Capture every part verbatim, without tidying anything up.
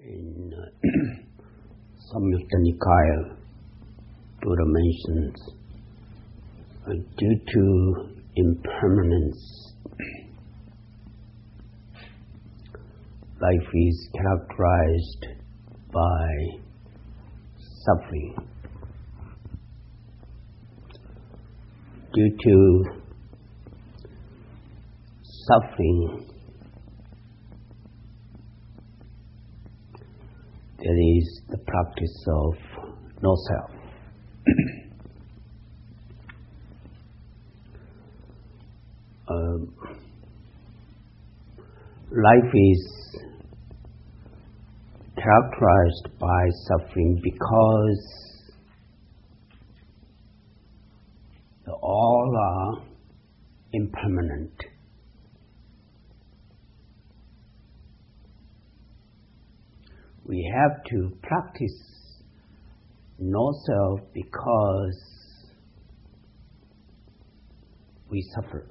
In uh, Samyutta Nikaya, Buddha mentions uh, due to impermanence, life is characterized by suffering. Due to suffering, there is the practice of no self. um, life is characterized by suffering because all are impermanent. We have to practice no self because we suffer.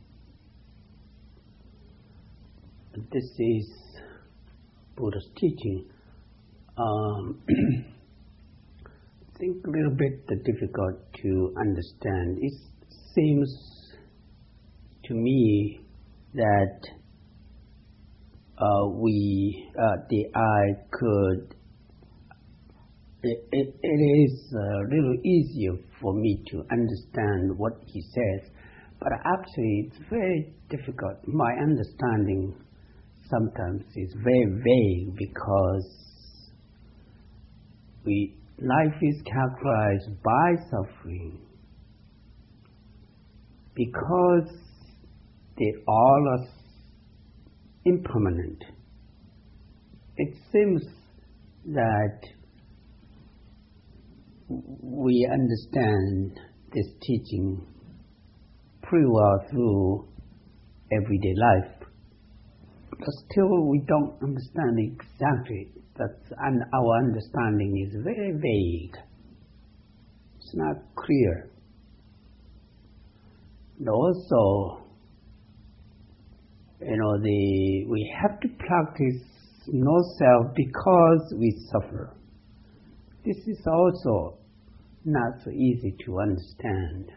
This is Buddha's teaching. Um, I think a little bit difficult to understand. It seems to me that uh, we, uh, the I could, it, it, it is a little easier for me to understand what he says, but actually it's very difficult. My understanding sometimes is very vague because we life is characterized by suffering because they all are impermanent. It seems that we understand this teaching pretty well through everyday life, but still we don't understand exactly. That's, and our understanding is very vague. It's not clear. And also, you know, the we have to practice no self because we suffer. This is also not so easy to understand.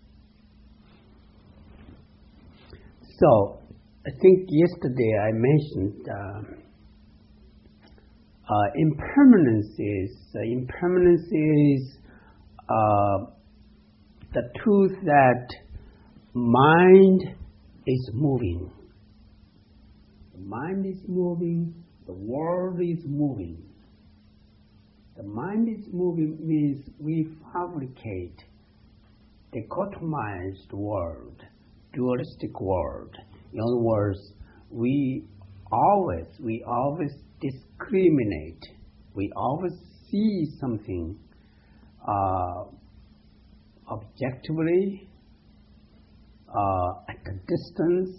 So, I think yesterday I mentioned uh, uh, impermanence is uh, impermanence is uh, the truth that mind is moving. The mind is moving, the world is moving. The mind is moving means we fabricate dichotomized world, dualistic world. In other words, we always, we always discriminate. We always see something uh, objectively, uh, at a distance.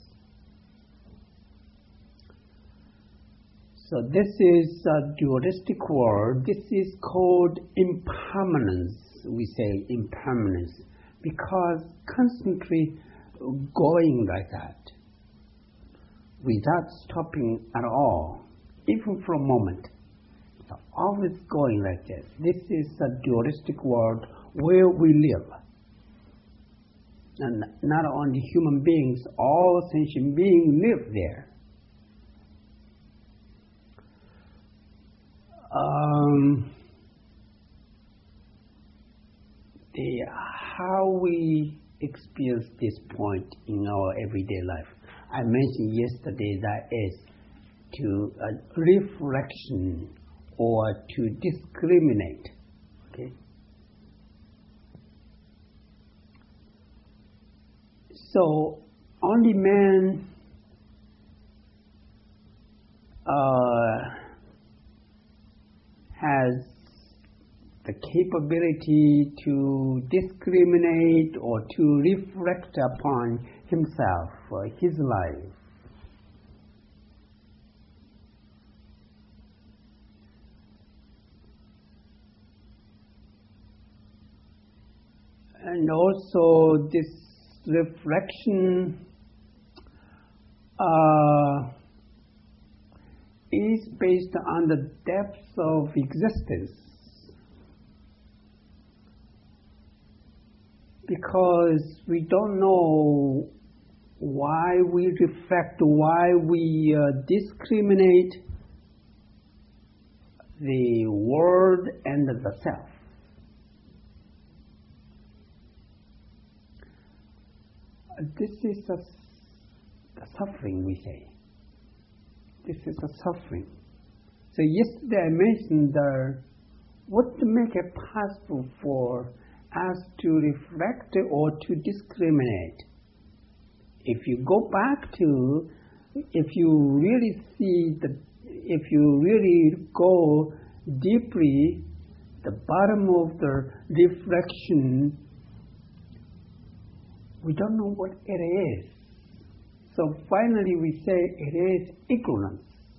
So this is a dualistic world. This is called impermanence. We say impermanence because constantly going like that without stopping at all, even for a moment. So always going like this. This is a dualistic world where we live. And not only human beings, all sentient beings live there. Um, the, how we experience this point in our everyday life. I mentioned yesterday that is to uh, reflection or to discriminate. Okay. So only man uh, has the capability to discriminate or to reflect upon himself, uh, his life. And also this reflection uh, is based on the depths of existence. Because we don't know why we reflect, why we uh, discriminate the world and the self. This is a, a suffering, we say. This is a suffering. So yesterday I mentioned the, what to make it possible for us to reflect or to discriminate. If you go back to, if you really see the, if you really go deeply, the bottom of the reflection, we don't know what it is. So finally we say it is ignorance.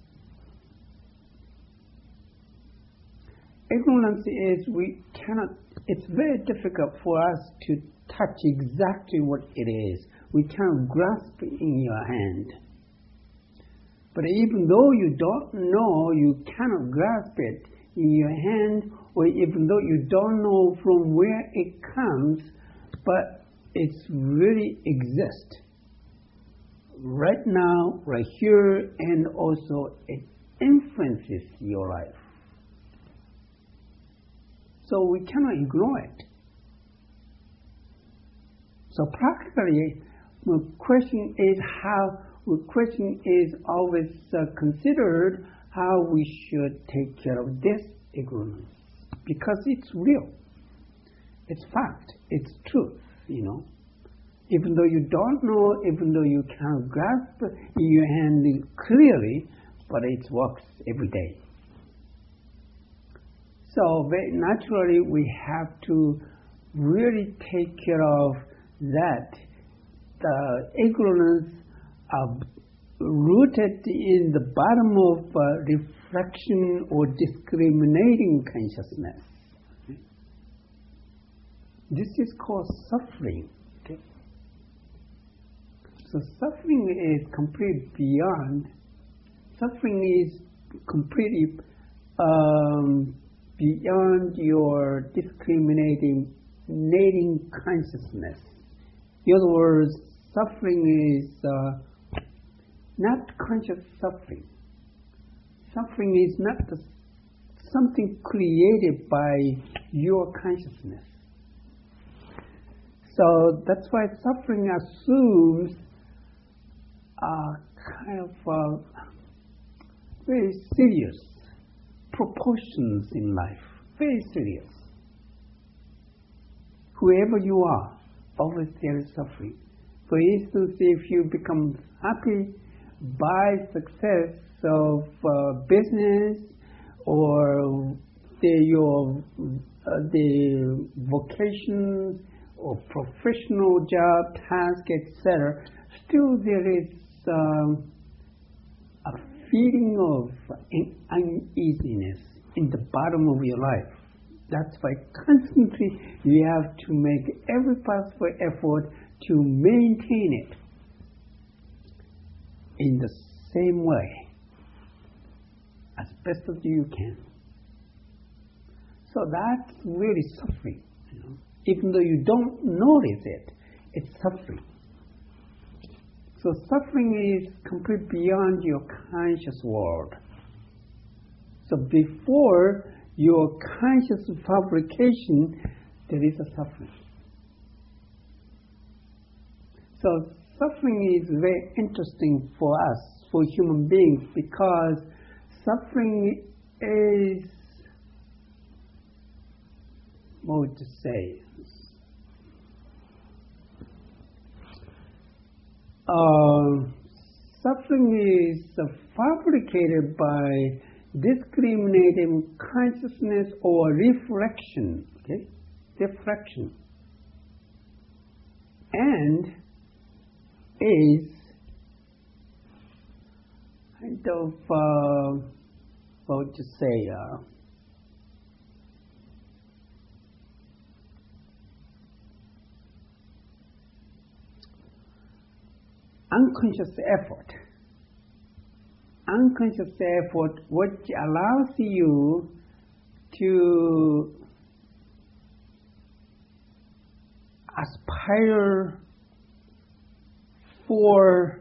Ignorance is we cannot, it's very difficult for us to touch exactly what it is. We cannot grasp it in your hand. But even though you don't know, you cannot grasp it in your hand, or even though you don't know from where it comes, but it's really exists. Right now, right here, and also it influences your life. So we cannot ignore it. So practically, the question is how, the question is always uh, considered how we should take care of this ignorance. Because it's real. It's fact. It's truth, you know. Even though you don't know, even though you cannot grasp in your hand clearly, but it works every day. So very naturally we have to really take care of that. The ignorance are rooted in the bottom of uh, reflection or discriminating consciousness. Okay? This is called suffering. Okay? So suffering is completely beyond. Suffering is completely um, beyond your discriminating nating consciousness. In other words, suffering is uh, not conscious suffering. Suffering is not the, something created by your consciousness. So that's why suffering assumes a kind of uh, very serious proportions in life. Very serious. Whoever you are, always there is suffering. For instance, if you become happy by success of uh, business or the, your uh, the vocation or professional job, task, et cetera, still there is um, a feeling of uneasiness in the bottom of your life. That's why constantly you have to make every possible effort to maintain it in the same way as best as you can. So that's really suffering. You know? Even though you don't notice it, it's suffering. So suffering is completely beyond your conscious world. So before your conscious fabrication, there is a suffering. So suffering is very interesting for us, for human beings, because suffering is, what would you say, uh, suffering is uh, fabricated by discriminating consciousness or reflection, okay, reflection, and is kind of, uh, what would you say, uh, unconscious effort unconscious effort which allows you to aspire for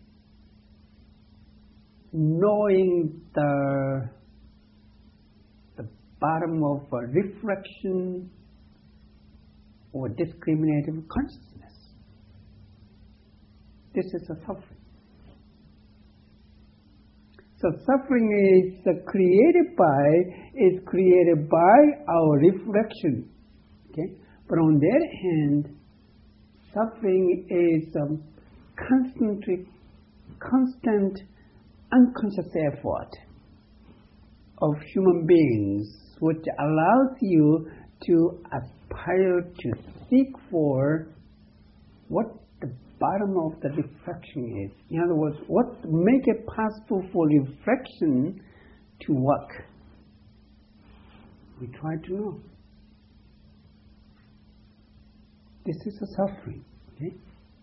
knowing the, the bottom of a reflection or discriminative consciousness. This is a suffering. So suffering is created by, is created by our reflection. Okay? But on the other hand, suffering is um, constantly, constant unconscious effort of human beings, which allows you to aspire to seek for what the bottom of the reflection is. In other words, what make it possible for reflection to work. We try to know. This is a suffering. Okay?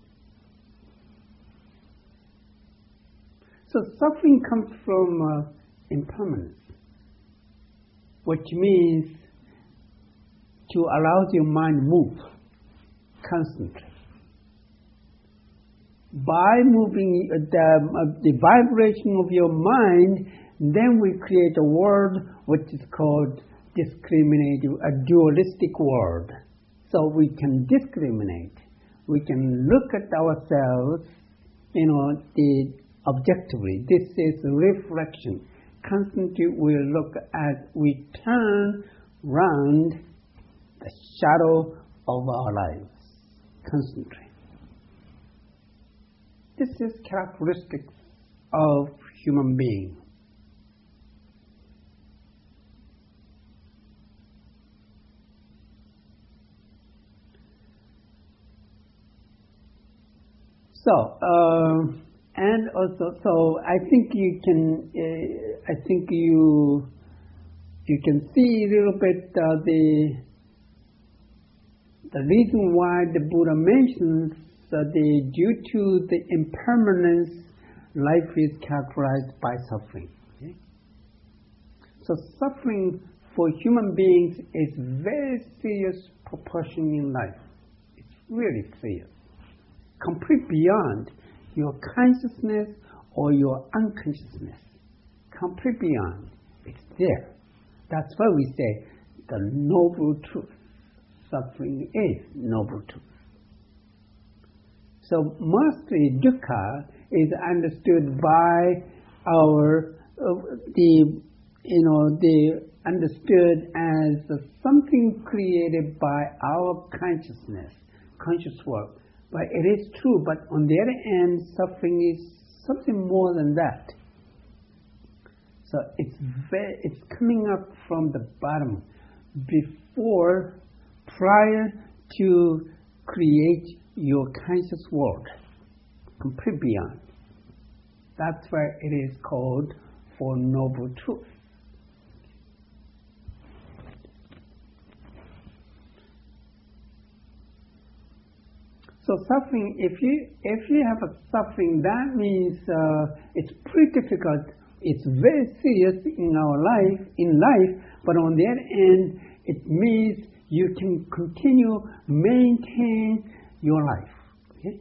So suffering comes from uh, impermanence, which means to allow your mind to move constantly. By moving the, uh, the vibration of your mind, then we create a world which is called discriminative, a dualistic world. So we can discriminate. We can look at ourselves, you know, the objectively. This is reflection. Constantly we look at, we turn round the shadow of our lives. Constantly. This is characteristic of human being. So, uh, and also, so I think you can, uh, I think you, you can see a little bit uh, the, the reason why the Buddha mentions uh, the due to the impermanence, life is characterized by suffering. Okay? So suffering for human beings is very serious proportion in life. It's really serious. Complete beyond your consciousness or your unconsciousness. Complete beyond. It's there. That's why we say the noble truth. Suffering is noble truth. So mostly dukkha is understood by our uh, the you know the understood as something created by our consciousness, conscious work. But it is true, but on the other end, suffering is something more than that. So it's very, it's coming up from the bottom, before, prior to create your conscious world, complete beyond. That's why it is called Four Noble Truths. So suffering, if you if you have a suffering, that means uh, it's pretty difficult. It's very serious in our life, in life. But on the other end, it means you can continue maintain your life, okay?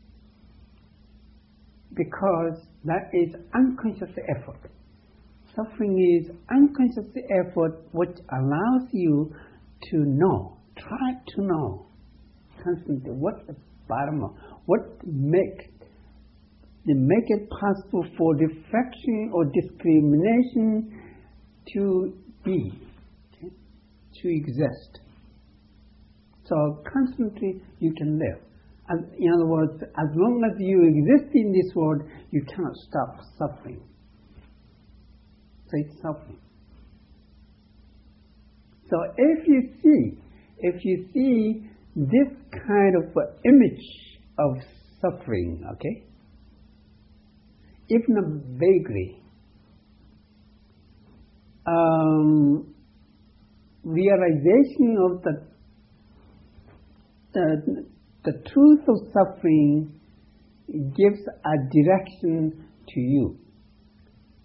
Because that is unconscious effort. Suffering is unconscious effort which allows you to know, try to know constantly what the bottom of, what make, they make it possible for reflection or discrimination to be, okay? To exist. So constantly you can live. As, in other words, as long as you exist in this world, you cannot stop suffering. So it's suffering. So if you see, if you see this kind of uh, image of suffering, okay, even vaguely, um, realization of the, the the truth of suffering gives a direction to you.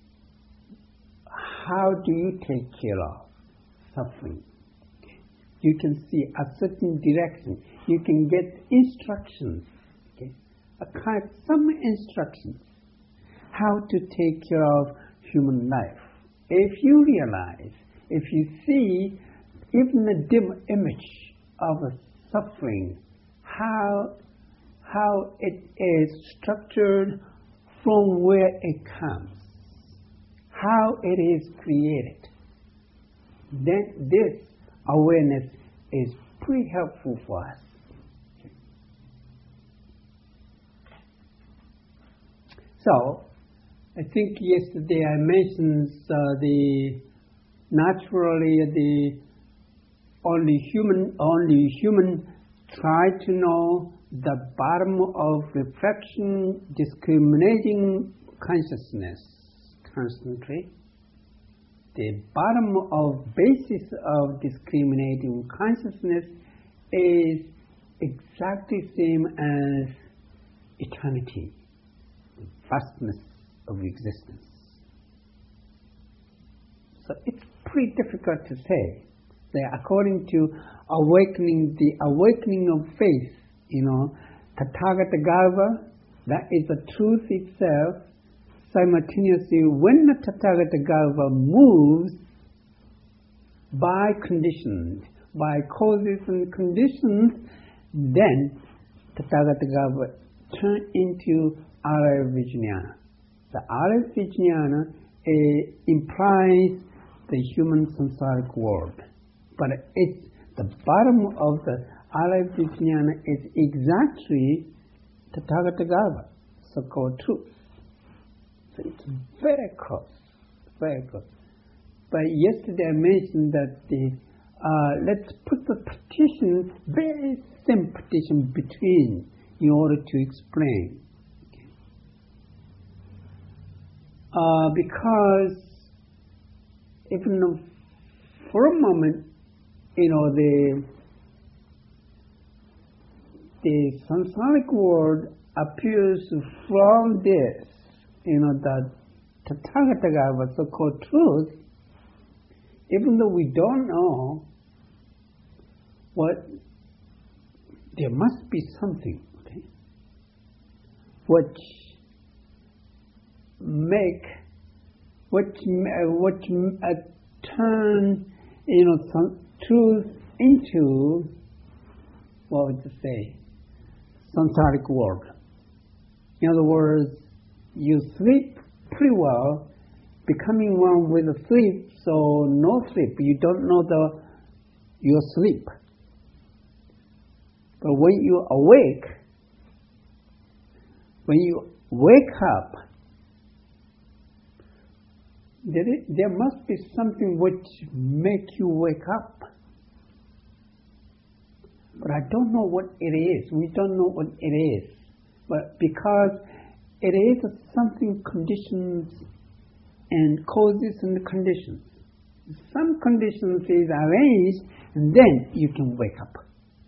how do you take care of suffering? Okay. You can see a certain direction. You can get instructions, okay? a kind, some instructions how to take care of human life. If you realize, if you see even a dim image of a suffering, how how it is structured from where it comes, how it is created, then this awareness is pretty helpful for us. So, I think yesterday I mentioned uh, the naturally the only human only human try to know the bottom of reflection, discriminating consciousness constantly. The bottom of basis of discriminating consciousness is exactly same as eternity, the vastness of existence. So it's pretty difficult to say that according to awakening, the awakening of faith, you know, Tathagata Garbha, that is the truth itself. Simultaneously, when the Tathagata Garbha moves by conditions, by causes and conditions, then Tathagata Garbha turn into Araya Vijnana. The Araya Vijnana uh, implies the human samsaric world, but it's the bottom of the Araya Vijnana is exactly Tathagata Garbha, so-called truth. So it's very close, very close. But yesterday I mentioned that the uh, let's put the partition, very thin partition between, in order to explain. Okay. Uh, because even though for a moment, you know, the the samsaric world appears from this, you know, the Tathagata Garbha, so-called truth, even though we don't know what, there must be something, okay, which make, which, which uh, turn, you know, some truth into, what would you say, samsaric world. In other words, you sleep pretty well, becoming one with the sleep, so no sleep. You don't know the your sleep. But when you awake, when you wake up, there, is, there must be something which make you wake up. But I don't know what it is. We don't know what it is. But because it is something conditions and causes and conditions. Some conditions is arranged and then you can wake up.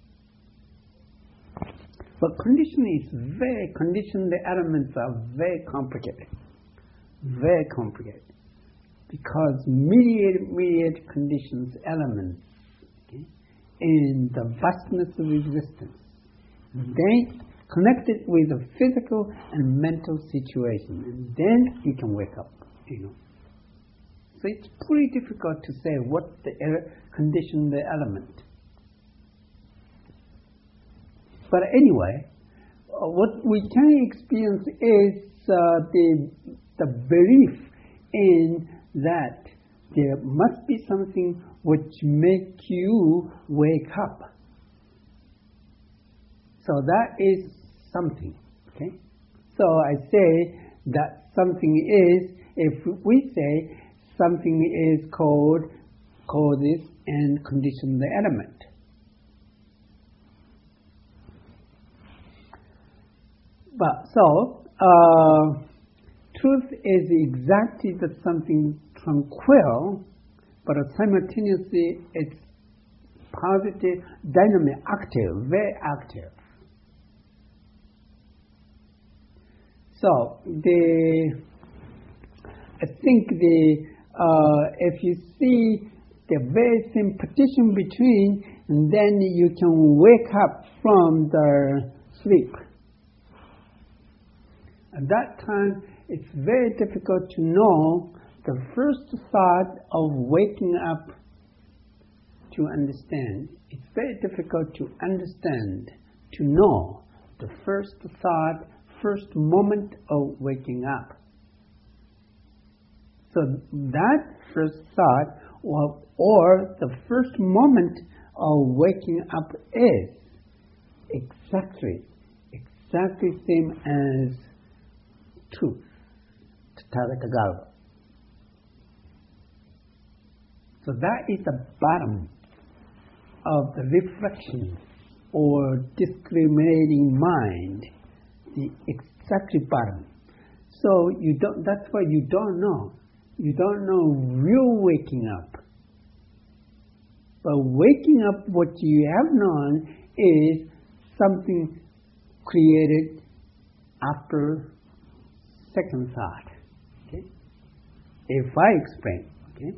But condition is very, condition, the elements are very complicated. Very complicated. Because mediate, mediate conditions, elements, okay, in the vastness of existence, they connected with the physical and mental situation, and then you can wake up, you know. So it's pretty difficult to say what the condition, the element. But anyway, uh, what we can experience is uh, the the belief in that there must be something which make you wake up. So that is something, okay? So I say that something is, if we say something is called causes and condition the element. But so, uh, truth is exactly the something tranquil, but simultaneously it's positive, dynamic, active, very active. So the, I think the uh, if you see the very same position between, and then you can wake up from the sleep. At that time, it's very difficult to know the first thought of waking up to understand. It's very difficult to understand, to know the first thought, first moment of waking up. So that first thought or, or the first moment of waking up is exactly, exactly same as truth, Tathagata Garbha. So that is the bottom of the reflection or discriminating mind, the exactly bottom. So you don't. That's why you don't know. You don't know real waking up. But waking up, what you have known is something created after second thought. Okay? If I explain, okay?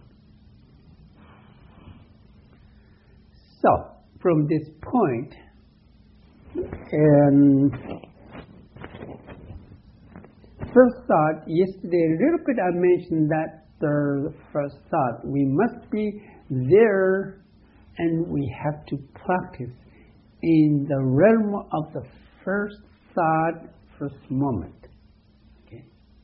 So, from this point, um, first thought, yesterday a little bit I mentioned that the first thought, we must be there and we have to practice in the realm of the first thought, first moment. Okay?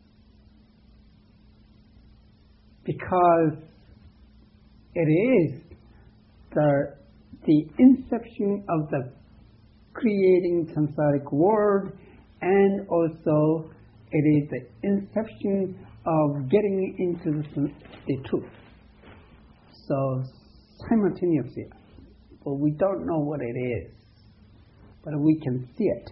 Because it is the the inception of the creating samsaric world, and also it is the inception of getting into the, the truth. So simultaneously, but we don't know what it is, but we can see it.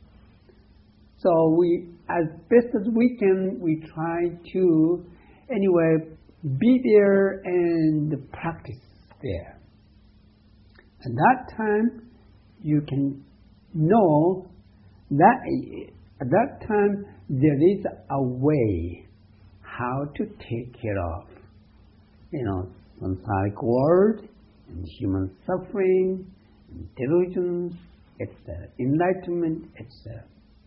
So we, as best as we can, we try to, anyway, be there and practice there. At that time, you can know that at that time there is a way how to take care of, you know, samsaric world, and human suffering, and delusions, et cetera, enlightenment, et cetera.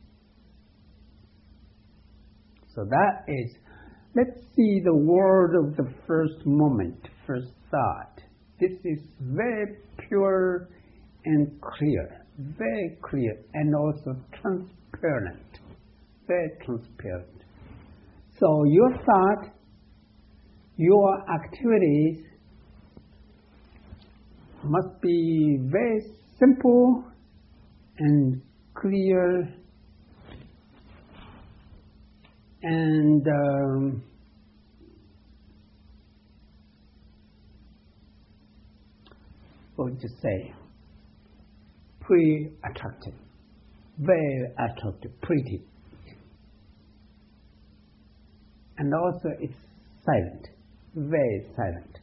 So that is, let's see the word of the first moment, first thought. This is very pure and clear, very clear, and also transparent, very transparent. So your thought, your activities must be very simple and clear and um, what would you say? Pretty attractive, very attractive, pretty. And also it's silent, very silent.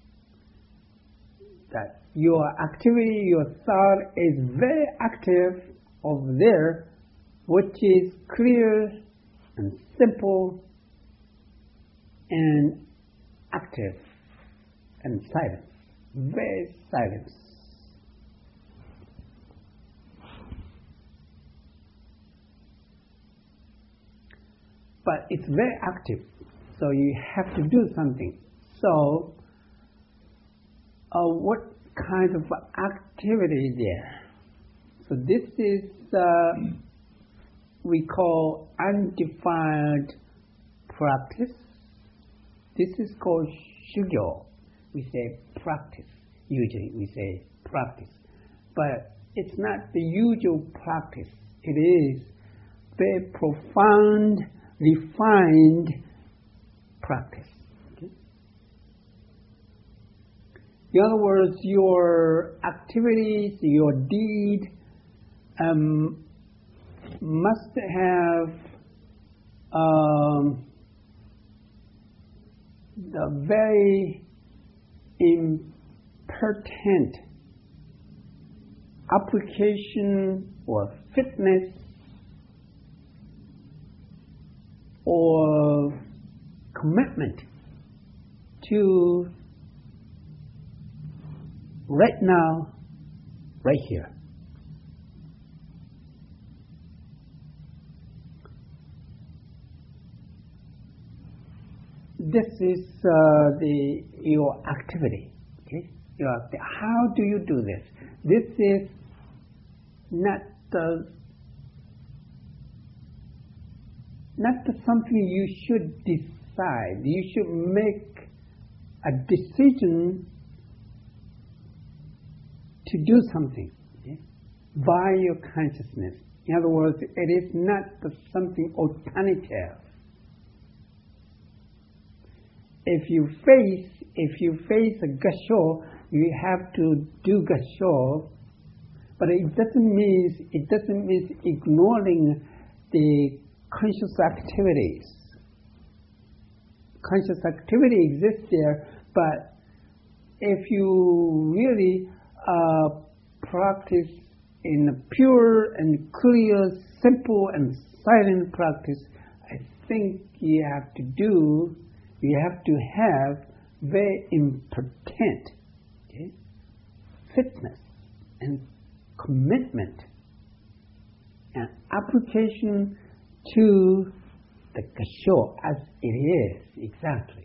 That your activity, your thought is very active over there, which is clear and simple and active and silent, very silent. But it's very active, so you have to do something. So, uh, what kind of activity is there? So this is, uh, we call undefined practice. This is called shugyo. We say practice. Usually we say practice. But it's not the usual practice. It is very profound, refined practice. Okay? In other words, your activities, your deed um, must have um, the very important application or fitness or commitment to right now, right here. This is uh, the your activity. Okay, your acti- how do you do this? This is not the not the something you should decide. You should make a decision to do something, okay, by your consciousness. In other words, it is not the something alternative. If you face, if you face a gasho, you have to do gasho, but it doesn't mean it doesn't mean ignoring the conscious activities. Conscious activity exists there, but if you really uh, practice in a pure and clear, simple and silent practice, I think you have to do. You have to have very important, okay, fitness and commitment and application to the gasho as it is exactly.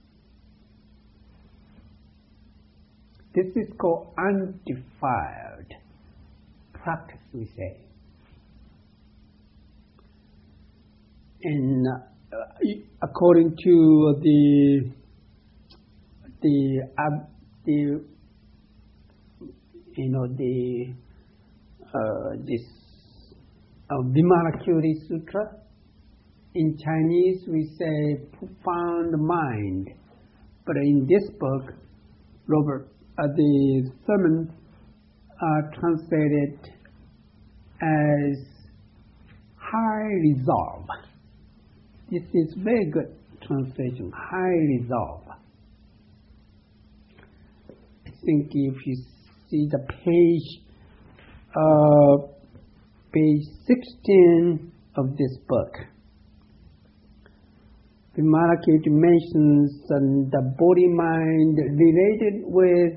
This is called undefiled practice, we say. And uh, according to the the uh, the you know the uh, this uh, Vimalakirti Sutra, in Chinese we say profound mind, but in this book, Robert, uh, the sermon uh, translated as high resolve. This is very good translation, high resolve. I think if you see the page, uh, page sixteen of this book, Vimalakirti mentions um, the body-mind related with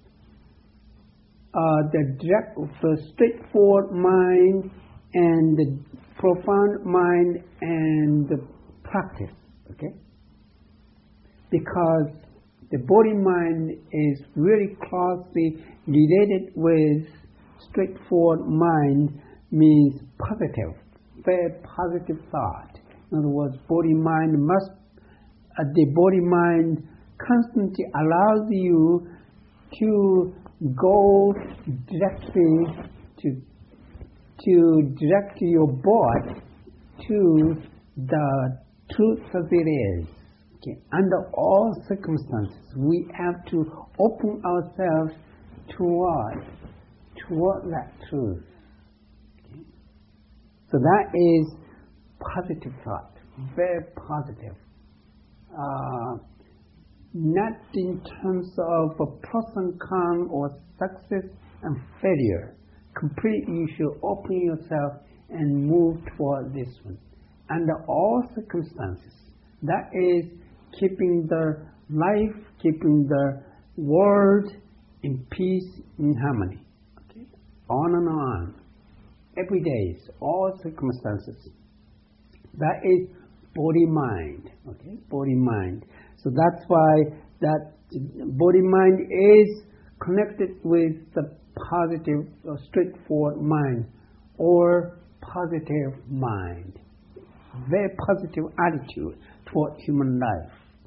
uh, the direct, the straightforward mind and the profound mind and the practice, okay? Because the body-mind is really closely related with straightforward mind, means positive, very positive thought. In other words, body-mind must, uh, the body-mind constantly allows you to go directly to to direct your board to the truth as it is. Okay. Under all circumstances, we have to open ourselves toward toward that truth. Okay. So that is positive thought, very positive. Uh, not in terms of a pros and cons or success and failure. Completely, you should open yourself and move toward this one. Under all circumstances, that is keeping the life, keeping the world in peace, in harmony. Okay? On and on. Every day, all circumstances. That is body-mind. Okay? Body-mind. So that's why that body-mind is connected with the positive, or straightforward mind, or positive mind. Very positive attitude toward human life.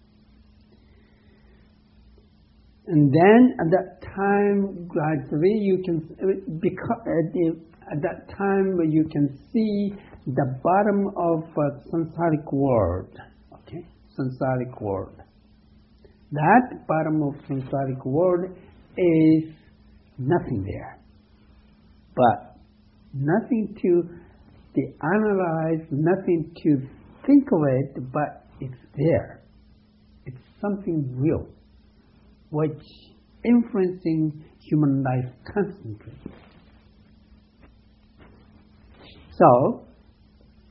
And then at that time, gradually you can, because at that time you can see the bottom of a samsaric world. Okay, samsaric world. That bottom of samsaric world is nothing there, but nothing to the analyze, nothing to think of it, but it's there. It's something real, which influencing human life constantly. So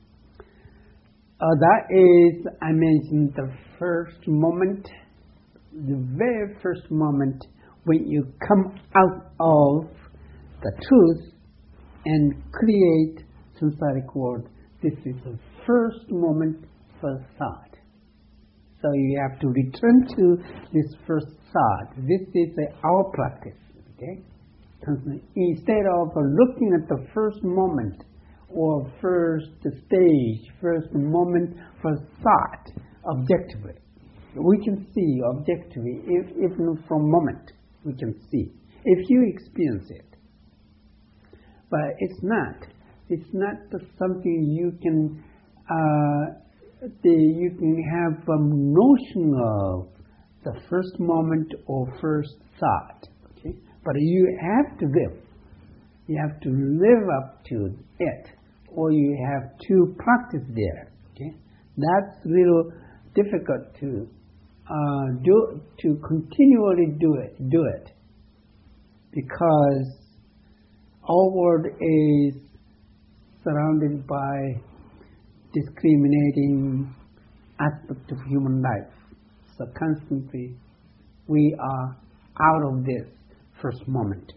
uh, that is, I mentioned the first moment, the very first moment when you come out of the truth and create samsaric world. This is the first moment, first thought. So you have to return to this first thought. This is uh, our practice. Okay? Instead of looking at the first moment or first stage, first moment, first thought objectively, we can see objectively, if, even from moment, we can see, if you experience it. But it's not. It's not something you can, uh, the, you can have a notion of the first moment or first thought. Okay? But you have to live. You have to live up to it, or you have to practice there. Okay? That's a little difficult to uh, do, to continually do it, do it, because our world is surrounded by discriminating aspect of human life. So constantly we are out of this first moment.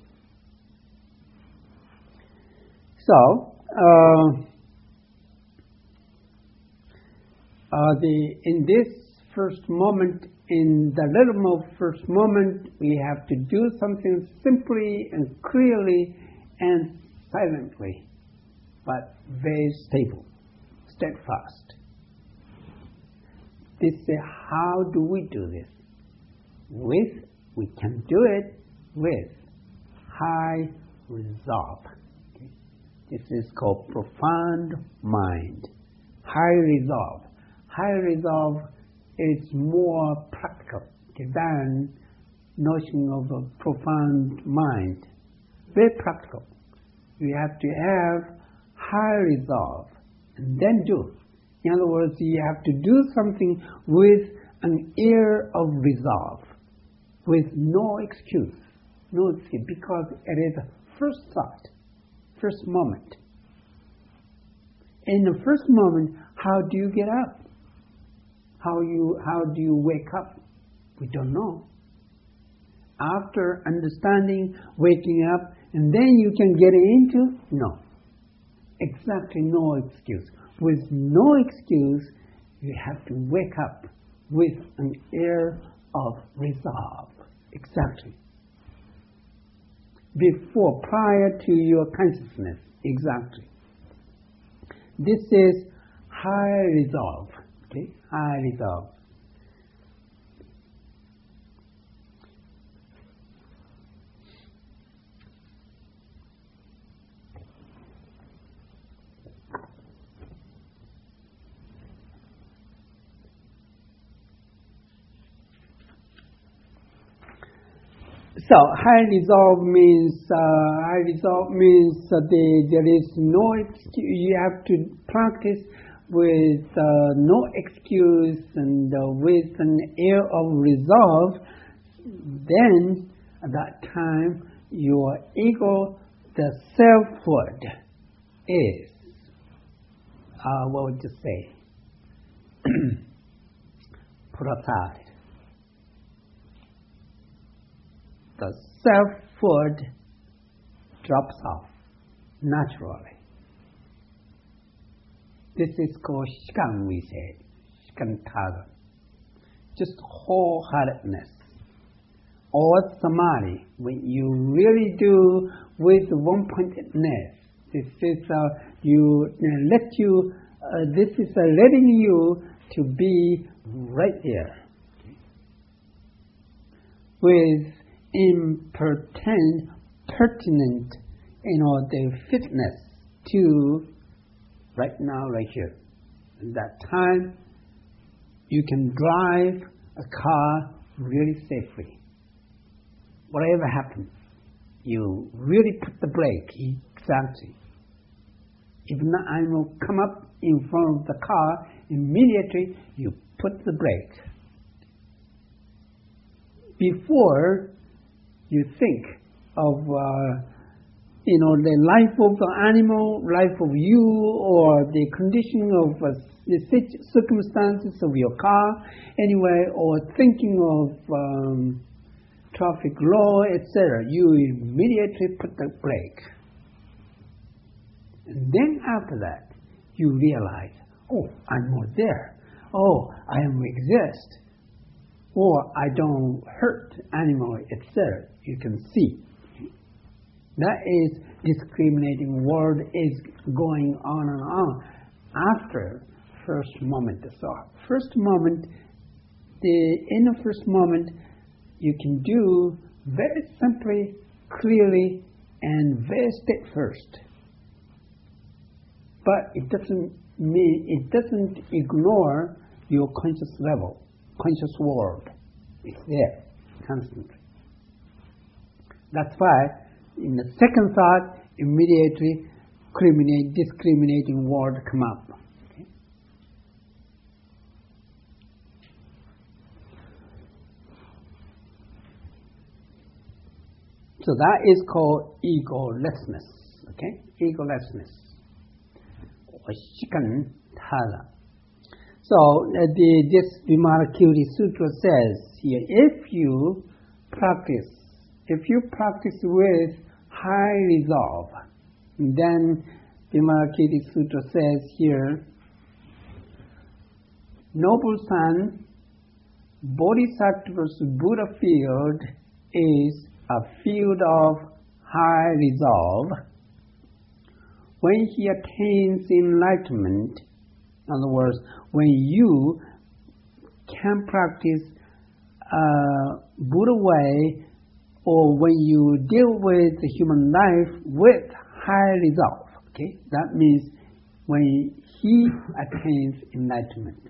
So uh, uh, the in this first moment, in the little of first moment, we have to do something simply and clearly and silently, but very stable, steadfast. This is how do we do this? With, we can do it with high resolve. Okay? This is called profound mind. High resolve. High resolve is more practical than notion of a profound mind. Very practical. You have to have high resolve and then do. In other words, you have to do something with an air of resolve, with no excuse, no excuse, because it is a first thought, first moment. In the first moment, how do you get up? How you how do you wake up? We don't know. After understanding, waking up, and then you can get into? No. Exactly no excuse. With no excuse, you have to wake up with an air of resolve. Exactly. Before, prior to your consciousness. Exactly. This is high resolve. Okay? High resolve. So high resolve means uh, high resolve means uh, the, there is no excuse. You have to practice with uh, no excuse and uh, with an air of resolve. Then at that time your ego, the selfhood, is uh, what would you say? Put aside. The selfhood drops off naturally. This is called shikan, we say, shikantaga. Just wholeheartedness. Or samadhi, when you really do with one-pointedness. This is uh, you uh, let you. Uh, this is uh, letting you to be right there with impertinent, pertinent, you know, the fitness to right now, right here. At that time, you can drive a car really safely. Whatever happens, you really put the brake exactly. If an animal come up in front of the car, immediately you put the brake. Before you think of uh, you know, the life of the animal, life of you, or the condition of uh, the circumstances of your car, anyway, or thinking of um, traffic law, et cetera, you immediately put the brake. And then after that, you realize, oh, I'm not there. Oh, I am exist. Or I don't hurt animal, et cetera. You can see. That is discriminating word is going on and on after first moment. So first moment, the in the first moment, you can do very simply, clearly, and very step first. But it doesn't mean it doesn't ignore your conscious level, conscious world. It's there constantly. That's why in the second thought, immediately criminate, discriminating word come up. Okay? So that is called egolessness. Okay, egolessness. Shikantada. So uh, the, this Vimalakirti Sutra says here, if you practice, if you practice with high resolve, then Vimalakirti Sutra says here, noble son, Bodhisattva's Buddha field is a field of high resolve. When he attains enlightenment, in other words, when you can practice uh, Buddha way, or when you deal with the human life with high resolve, okay, that means when he attains enlightenment.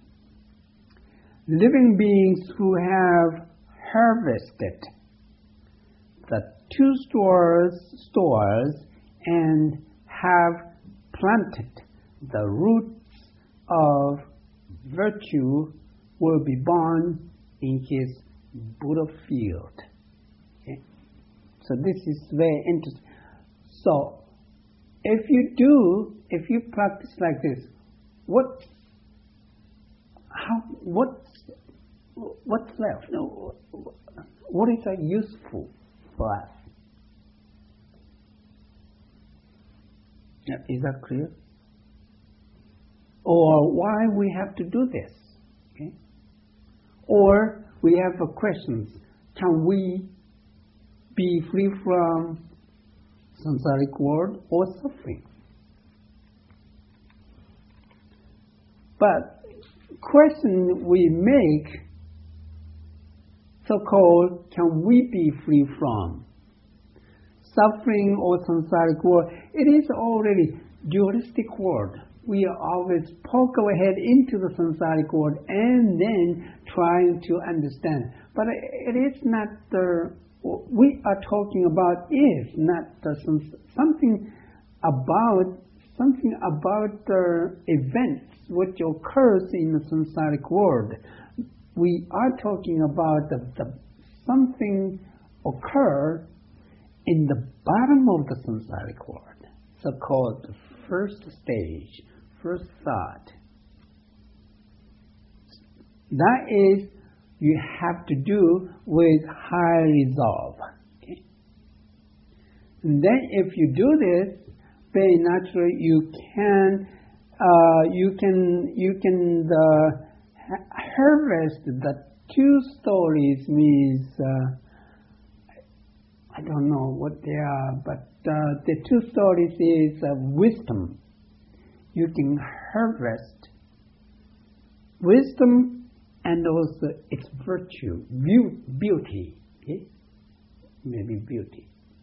Living beings who have harvested the two stores, stores and have planted the roots of virtue will be born in his Buddha field. Okay? So this is very interesting. So if you do, if you practice like this, what, how, what's, what's left? No, what is uh, useful for us? Is that clear? Or why we have to do this? Okay? Or we have a questions. Can we be free from samsaric world or suffering? But question we make, so-called, can we be free from suffering or samsaric world? It is already dualistic world. We always poke our head into the samsaric world and then trying to understand. But it is not the, we are talking about is not the, something about, something about the events which occurs in the samsaric world. We are talking about the, the something occur in the bottom of the samsaric world, so-called the first stage, first thought. That is, you have to do with high resolve. Okay? And then if you do this, very naturally you can, uh, you can, you can uh, harvest the two stories means, uh, I don't know what they are, but uh, the two stories is uh, wisdom. You can harvest wisdom and also its virtue, beauty. Okay? Maybe beauty.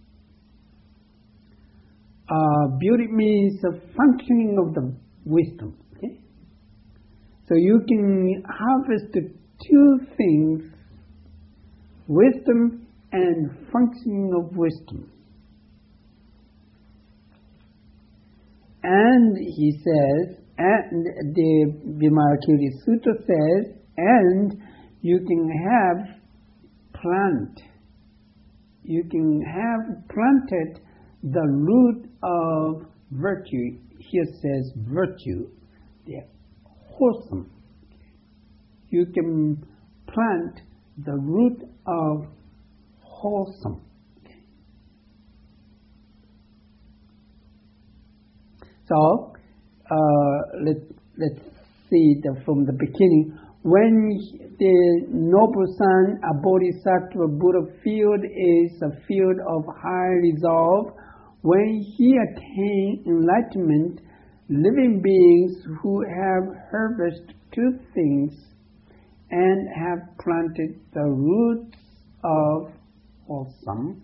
Uh, beauty means the functioning of the wisdom. Okay? So you can harvest the two things, wisdom and functioning of wisdom. And he says, and the Vimalakirti Sutra says, and you can have plant, you can have planted the root of virtue, here says virtue, the wholesome. You can plant the root of wholesome. So, uh, let, let's see the, from the beginning. When the noble son, a bodhisattva Buddha field is a field of high resolve, when he attains enlightenment, living beings who have harvested two things and have planted the roots of wholesome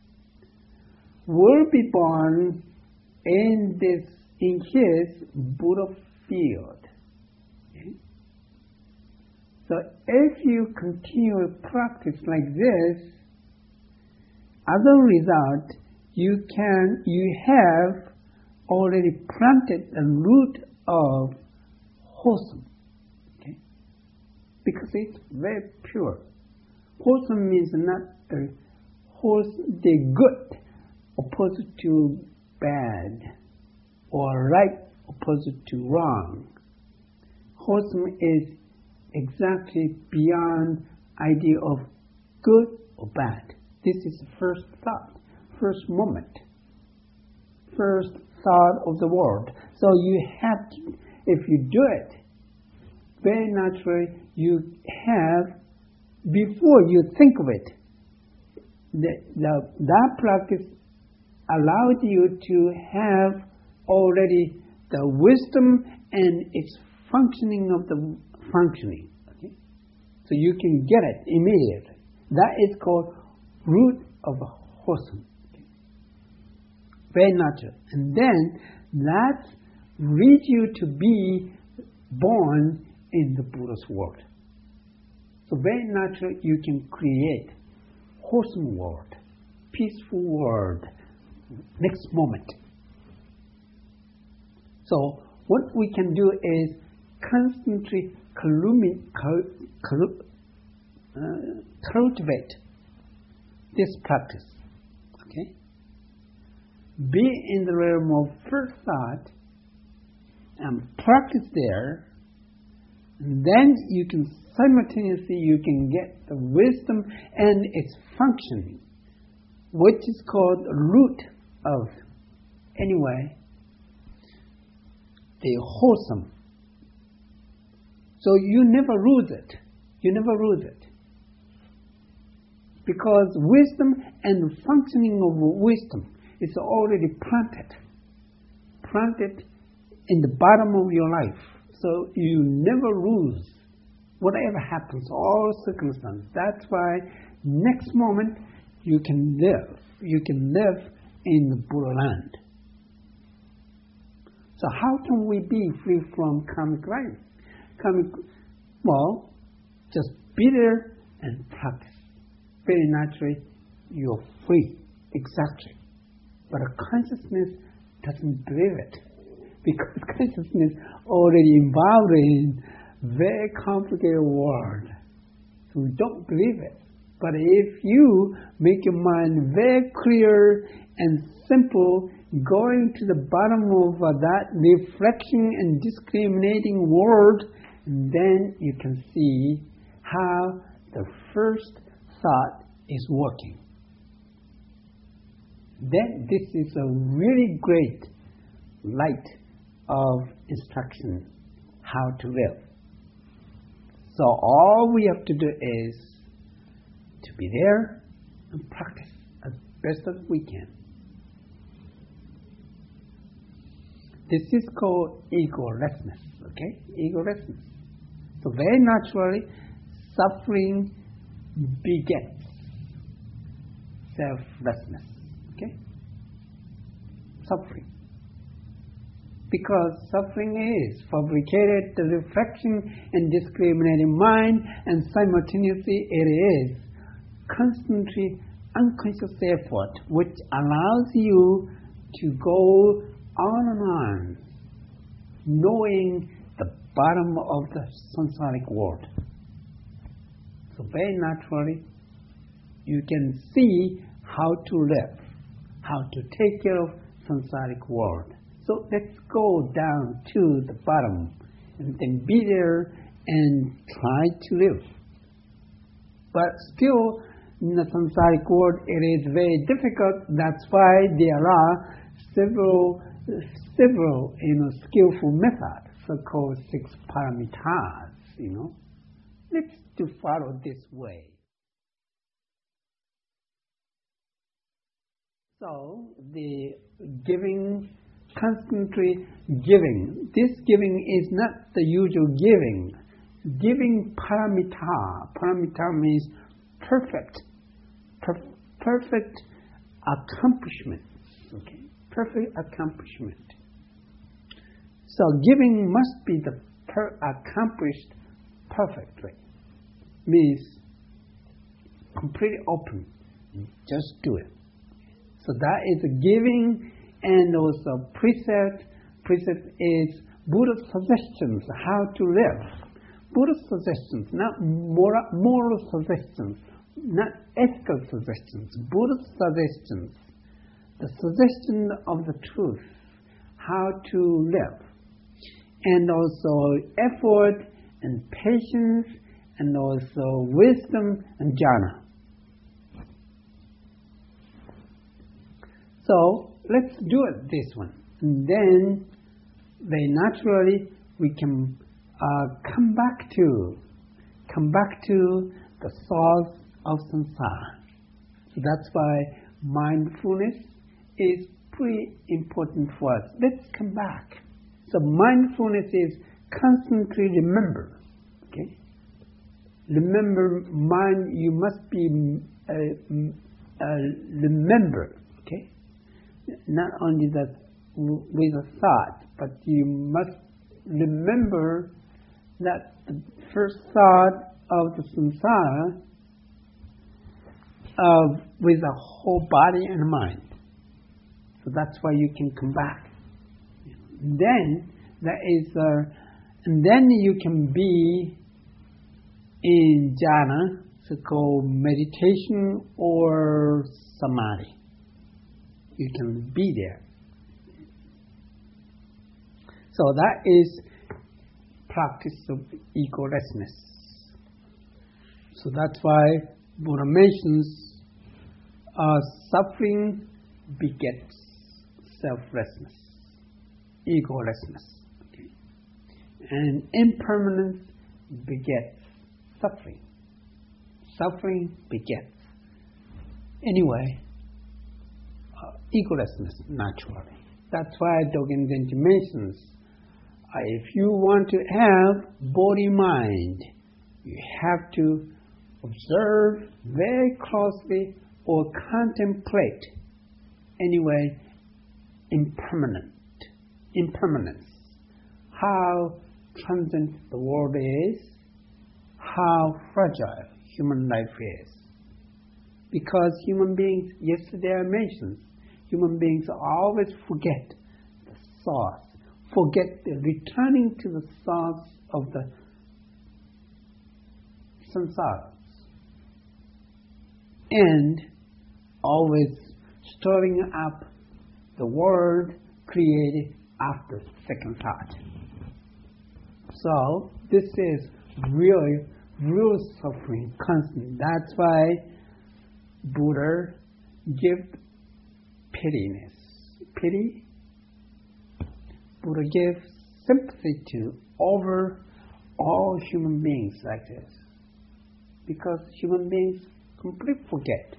will be born in this in his Buddha field. Okay? So if you continue to practice like this, as a result, you can you have already planted the root of wholesome. Okay? Because it's very pure. Wholesome means not the wholesome, the good opposed to bad, or right opposite to wrong. Wholesome is exactly beyond idea of good or bad. This is the first thought, first moment, first thought of the world. So you have to, if you do it, very naturally you have, before you think of it, the, the, that practice allowed you to have already the wisdom and its functioning of the functioning. Okay? So you can get it immediately. That is called root of wholesome. Okay? Very natural. And then that leads you to be born in the Buddha's world. So very naturally you can create wholesome world, peaceful world, next moment. So what we can do is constantly cultivate this practice. Okay? Be in the realm of first thought and practice there, and then you can simultaneously you can get the wisdom and its functioning, which is called the root of, anyway, the wholesome. So you never lose it. You never lose it. Because wisdom and functioning of wisdom is already planted. Planted in the bottom of your life. So you never lose whatever happens, all circumstances. That's why next moment you can live. You can live in the Buddha land. So how can we be free from karmic life? Karmic, well, just be there and practice. Very naturally, you're free, exactly. But a consciousness doesn't believe it, because consciousness already involved in very complicated world. So we don't believe it. But if you make your mind very clear and simple, going to the bottom of uh, that reflection and discriminating world, then you can see how the first thought is working. Then this is a really great light of instruction how to live. So all we have to do is to be there and practice as best as we can. This is called egolessness, okay? Egolessness. So very naturally, suffering begets selflessness, okay? Suffering. Because suffering is fabricated the reflection and discriminating mind, and simultaneously it is constantly unconscious effort which allows you to go on and on, knowing the bottom of the samsaric world. So very naturally, you can see how to live. how to take care of samsaric world. So let's go down to the bottom and then be there and try to live. But still, in the samsaric world, it is very difficult. That's why there are several, several, you know, skillful methods, so-called six paramitas. You know, let's to follow this way. So the giving, constantly giving. This giving is not the usual giving. Giving paramita. Paramita means perfect, per, perfect accomplishment. Okay, perfect accomplishment. So giving must be the per accomplished perfectly. Means completely open. Just do it. So that is giving, and also precept. Precept is Buddha's suggestions how to live. Buddha's suggestions, not moral, moral suggestions, not ethical suggestions. Buddha's suggestions, the suggestion of the truth, how to live, and also effort and patience, and also wisdom and jhana. So let's do it this one, and then very naturally we can uh, come back to come back to the source of samsara. So that's why mindfulness is pretty important for us. Let's come back. So mindfulness is constantly remember. Okay, remember mind. You must be uh, uh, remember. Okay. Not only that with a thought, but you must remember that the first thought of the samsara uh, with the whole body and mind. So that's why you can come back. Then that is, uh, and then you can be in jhana, so-called meditation or samadhi. You can be there. So that is practice of egolessness. So that's why Buddha mentions uh, suffering begets selflessness, egolessness. Okay. And impermanence begets suffering. Suffering begets. Anyway, uh, egolessness naturally. That's why Dogen Zenji mentions, uh, if you want to have body-mind, you have to observe very closely or contemplate, anyway, impermanent, impermanence, how transient the world is, how fragile human life is. Because human beings, yesterday I mentioned, human beings always forget the source, forget the returning to the source of the samsara, and always stirring up the world created after second thought. So this is really, real suffering, constant. That's why Buddha gives pityness. Pity. Buddha gives sympathy to over all human beings like this. Because human beings completely forget.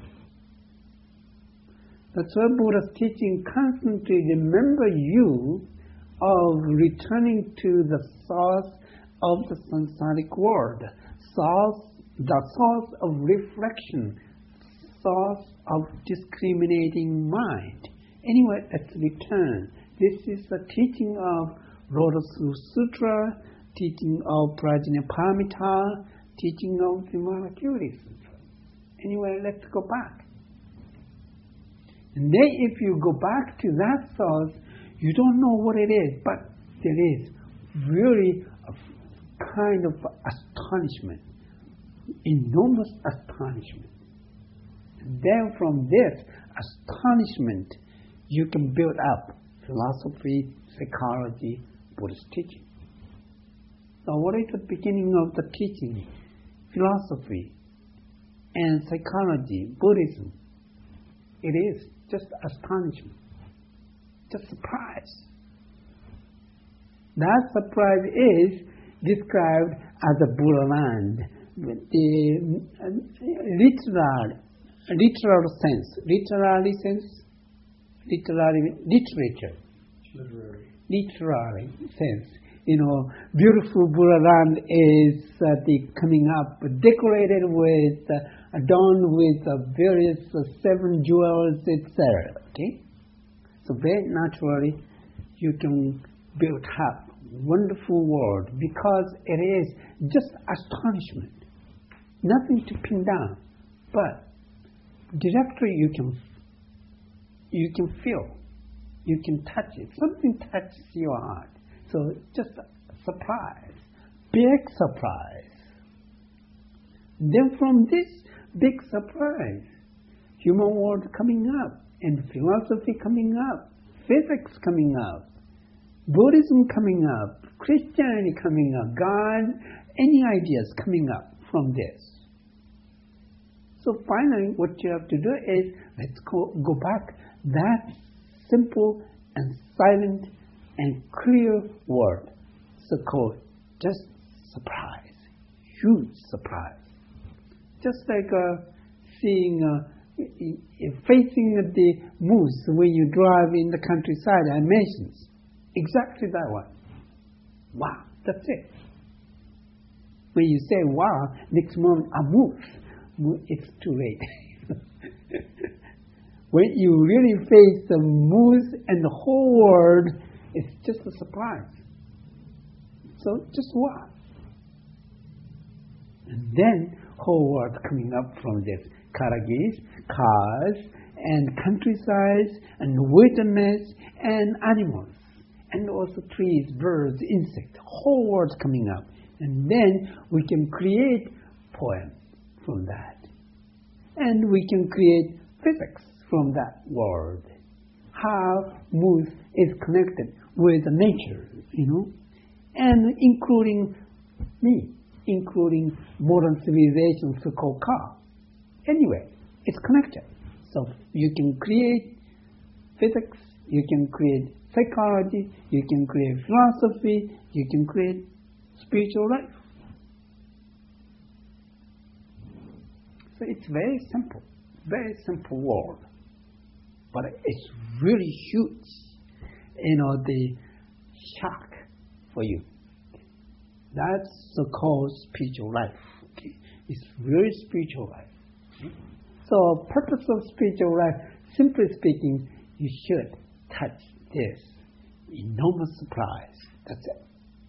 That's why Buddha's teaching constantly remember you of returning to the source of the samsaric world, source, the source of reflection, source of discriminating mind. Anyway, let's return. This is the teaching of Lotus Sutra, teaching of Prajnaparamita, teaching of Vimalakirti Sutra. Anyway, let's go back. And then if you go back to that source, you don't know what it is, but there is really a kind of astonishment, enormous astonishment. Then from this astonishment, you can build up philosophy, psychology, Buddhist teaching. So what is the beginning of the teaching? Philosophy and psychology, Buddhism. It is just astonishment, just surprise. That surprise is described as a Buddha land. The literal, literal sense, literary sense, literary literature, literary, literary sense. You know, beautiful Buddha land is uh, the coming up, decorated with, uh, adorned with uh, various uh, seven jewels, et cetera. Okay, so very naturally, you can build up wonderful world because it is just astonishment, nothing to pin down, but directly you can you can feel, you can touch it. Something touches your heart. So just a surprise, big surprise. Then from this big surprise, human world coming up, and philosophy coming up, physics coming up, Buddhism coming up, Christianity coming up, God, any ideas coming up from this. So finally, what you have to do is, let's go, go back that simple and silent and clear word, so called just surprise, huge surprise. Just like uh, seeing, uh, facing the moose when you drive in the countryside, I mentioned exactly that one. Wow, that's it. When you say wow, next moment a moose, it's too late. When you really face the moose and the whole world, it's just a surprise. So just what? And then whole world coming up from this. Karagis, cars, and countryside, and wilderness, and animals. And also trees, birds, insects. Whole world coming up. And then we can create poems from that. And we can create physics from that world. How moose is connected with nature, you know, and including me, including modern civilization, so-called car. Anyway, it's connected. So you can create physics, you can create psychology, you can create philosophy, you can create spiritual life. So it's very simple, very simple world, but it's really huge. You know, the shock for you. That's so-called spiritual life. Okay? It's really spiritual life. Okay? So, purpose of spiritual life, simply speaking, you should touch this enormous surprise. That's it.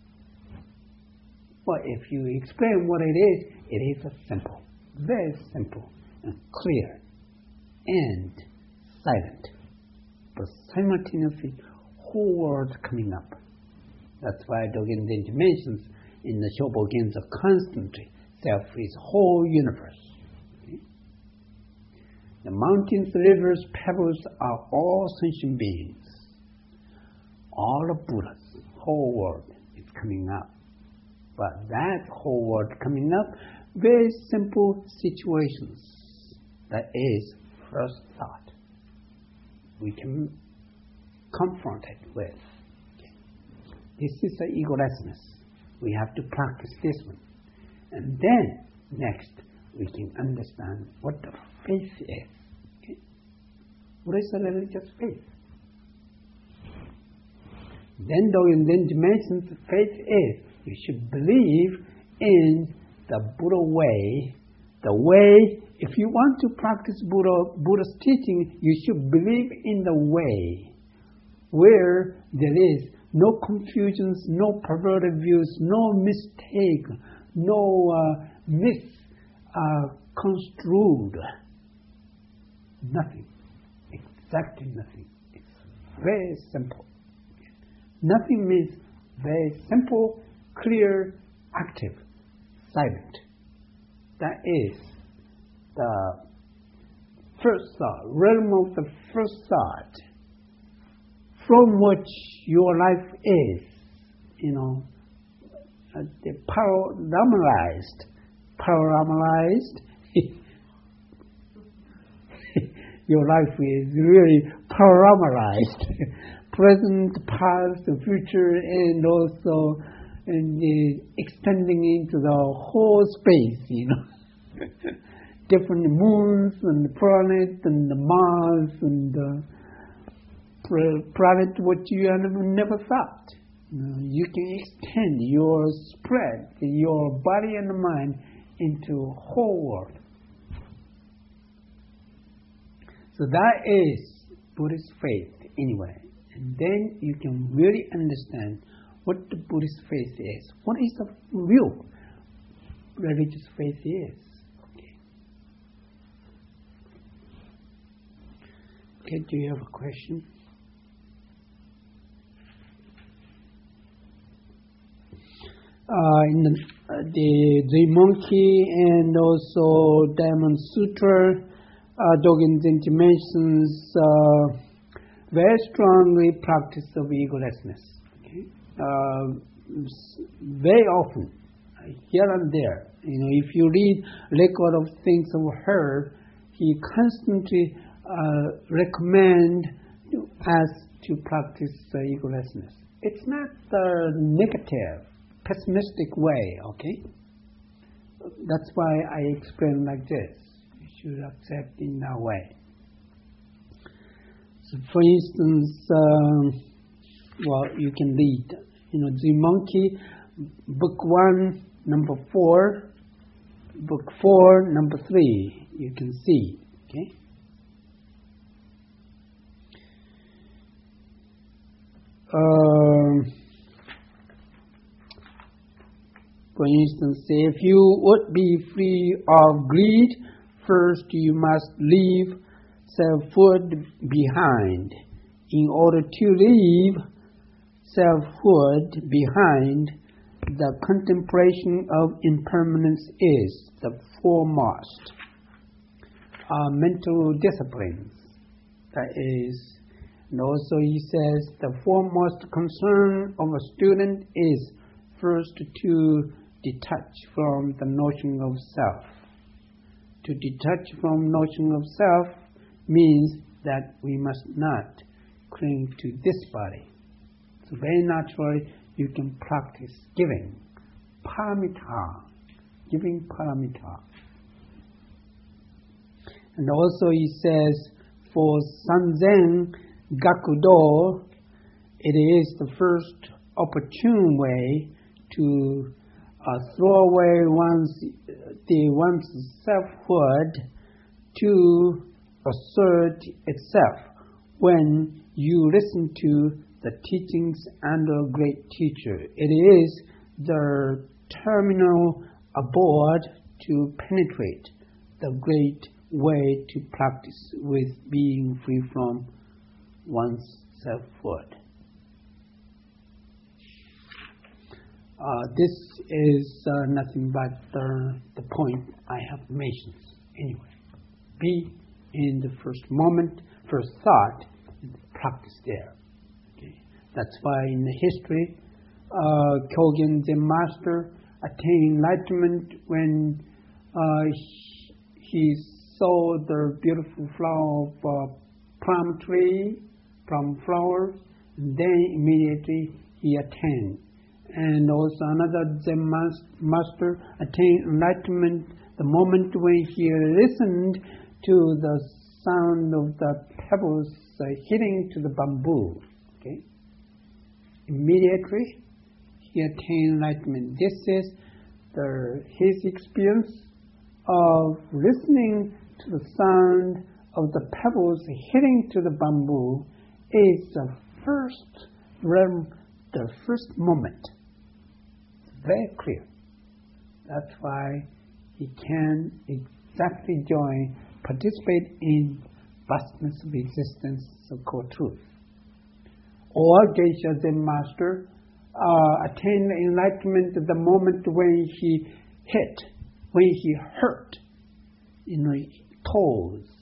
Well, if you explain what it is, it is a simple, very simple and clear and silent, but simultaneously whole world coming up. That's why Dogen Zenji mentions in the Shobogenzo constantly, self is whole universe. Okay? The mountains, rivers, pebbles are all sentient beings. All the Buddhas, whole world is coming up. But that whole world coming up, very simple situations. That is first thought. We can confront it with. Okay. This is the egolessness. We have to practice this one. And then, next, we can understand what the faith is. Okay. What is the religious faith? Then, though in then dimensions, faith is, you should believe in the Buddha way. The way, if you want to practice Buddha, Buddha's teaching, you should believe in the way where there is no confusions, no perverted views, no mistake, no uh, misconstrued. Uh, nothing. Exactly nothing. It's very simple. Nothing means very simple, clear, active, silent. That is the first thought, realm of the first thought, from which your life is, you know, uh, the paranormalized, paranormalized. Your life is really paranormalized, present, past, future, and also and, uh, extending into the whole space, you know. Different moons and planets and the Mars and the planet what you have never thought. You know, you can extend your spread, your body and mind into whole world. So that is Buddhist faith anyway. And then you can really understand what the Buddhist faith is. What is the real religious faith is. Okay. Okay, do you have a question? Uh, in the, uh, the the monkey and also Diamond Sutra, uh, Dogen Zenji mentions uh, very strongly practice of egolessness. Okay? Uh, very often, uh, here and there, you know, if you read record of things of her, he constantly uh, recommend us to practice uh, egolessness. It's not the negative, pessimistic way, okay? That's why I explain like this. You should accept in that way. So for instance, um, well, you can read, you know, the monkey, book one, number four, book four, number three, you can see, okay? Um, For instance, if you would be free of greed, first you must leave selfhood behind. In order to leave selfhood behind, the contemplation of impermanence is the foremost. Uh, mental disciplines, that is, and also he says the foremost concern of a student is first to detach from the notion of self. To detach from notion of self means that we must not cling to this body. So very naturally you can practice giving, paramita, giving paramita. And also he says for Sanzen Gakudo, it is the first opportune way to Uh, throw away one's the one's selfhood to assert itself when you listen to the teachings under a great teacher. It is the terminal abode to penetrate the great way to practice with being free from one's selfhood. Uh, this is uh, nothing but uh, the point I have mentioned. Anyway, be in the first moment, first thought, and practice there. Okay? That's why in the history, uh, Kyogen Zen Master attained enlightenment when uh, he, he saw the beautiful flower of uh, plum tree, plum flowers, and then immediately he attained. And also another Zen master attained enlightenment the moment when he listened to the sound of the pebbles uh, hitting to the bamboo. Okay, immediately he attained enlightenment. This is the, his experience of listening to the sound of the pebbles hitting to the bamboo is the first realm, the first moment. Very clear. That's why he can exactly join, participate in vastness of existence, so-called truth. Or Geisha Zen Master uh, attained enlightenment at the moment when he hit, when he hurt, you know, toes,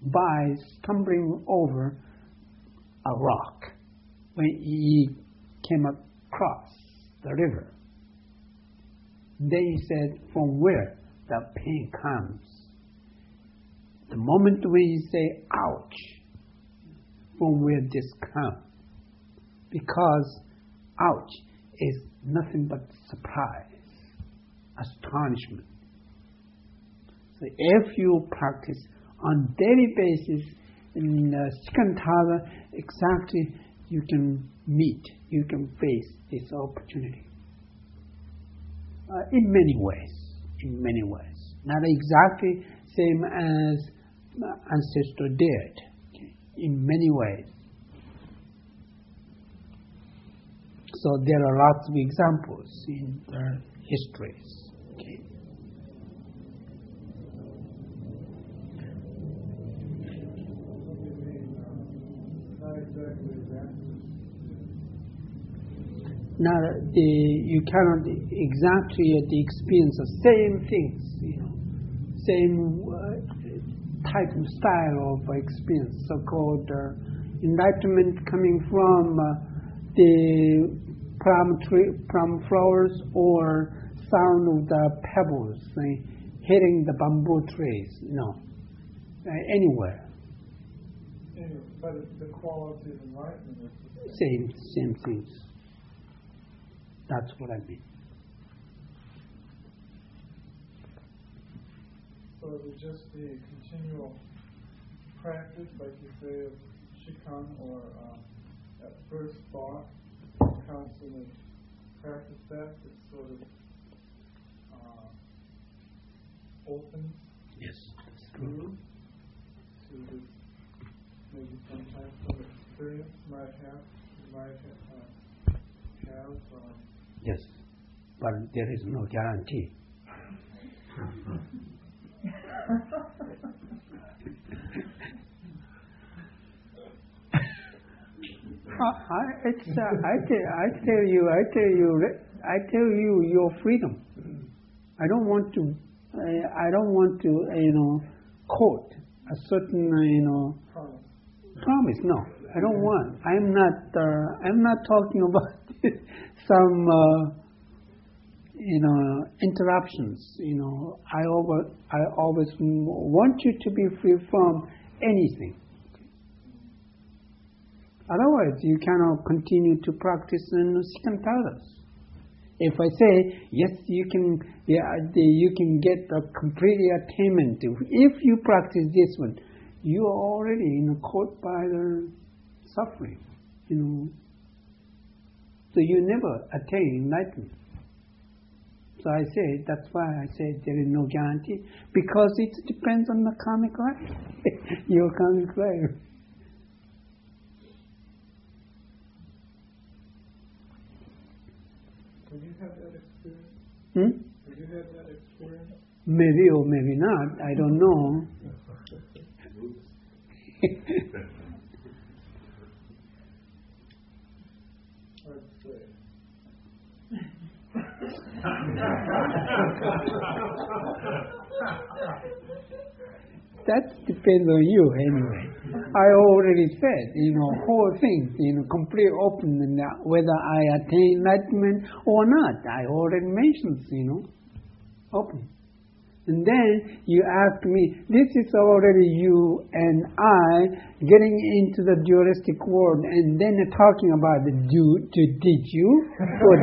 by stumbling over a rock when he came across the river. Then he said, from where the pain comes. The moment when you say, ouch, from where this comes. Because ouch is nothing but surprise, astonishment. So if you practice on daily basis in uh, Shikantaza, exactly you can meet, you can face this opportunity. Uh, in many ways, in many ways. Not exactly same as ancestor did, okay, in many ways. So there are lots of examples in their histories. Okay. Now, the, you cannot exactly experience the same things, you know, same uh, type of style of experience, so-called uh, enlightenment coming from uh, the plum tree, plum flowers, or sound of the pebbles uh, hitting the bamboo trees. No, uh, anywhere. Anyway, but the quality of enlightenment is same, same things. That's what I mean. So it would just be a continual practice, like you say, of shikan, or uh, at first thought, constantly practice that. It's sort of uh, open. Yes, that's true. To this, maybe sometimes some experience might have, you might have, uh, have um, yes, but there is no guarantee. uh, I, it's, uh, I, te- I tell you, I tell you, I tell you, your freedom. I don't want to, I, I don't want to, uh, you know, quote a certain, uh, you know, promise. promise. No, I don't want. I'm not. Uh, I'm not talking about some, uh, you know, interruptions. You know, I always, I always want you to be free from anything. Otherwise, you cannot continue to practice in Shikantaras. If I say yes, you can, yeah, you can get a complete attainment. If you practice this one, you are already, you know, caught by the suffering, you know. So you never attain enlightenment. So I say, that's why I say there is no guarantee, because it depends on the karmic life, your karmic life. Have you had that experience? Hmm? Have you had that experience? Maybe or maybe not, I don't know. Let's say. That depends on you anyway. I already said, you know, whole things, you know, complete open, and whether I attain enlightenment or not. I already mentioned, you know, open. And then you ask me, this is already you and I getting into the dualistic world, and then talking about the do, to, did you? Or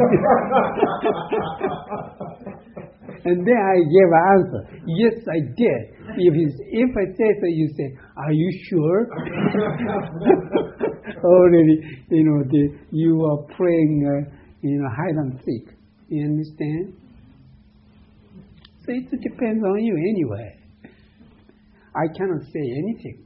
and then I gave an answer. Yes, I did. If, if I say so, you say, are you sure? Already, you know, the, you are playing, uh, you know, hide and seek. You understand? So it depends on you anyway. I cannot say anything.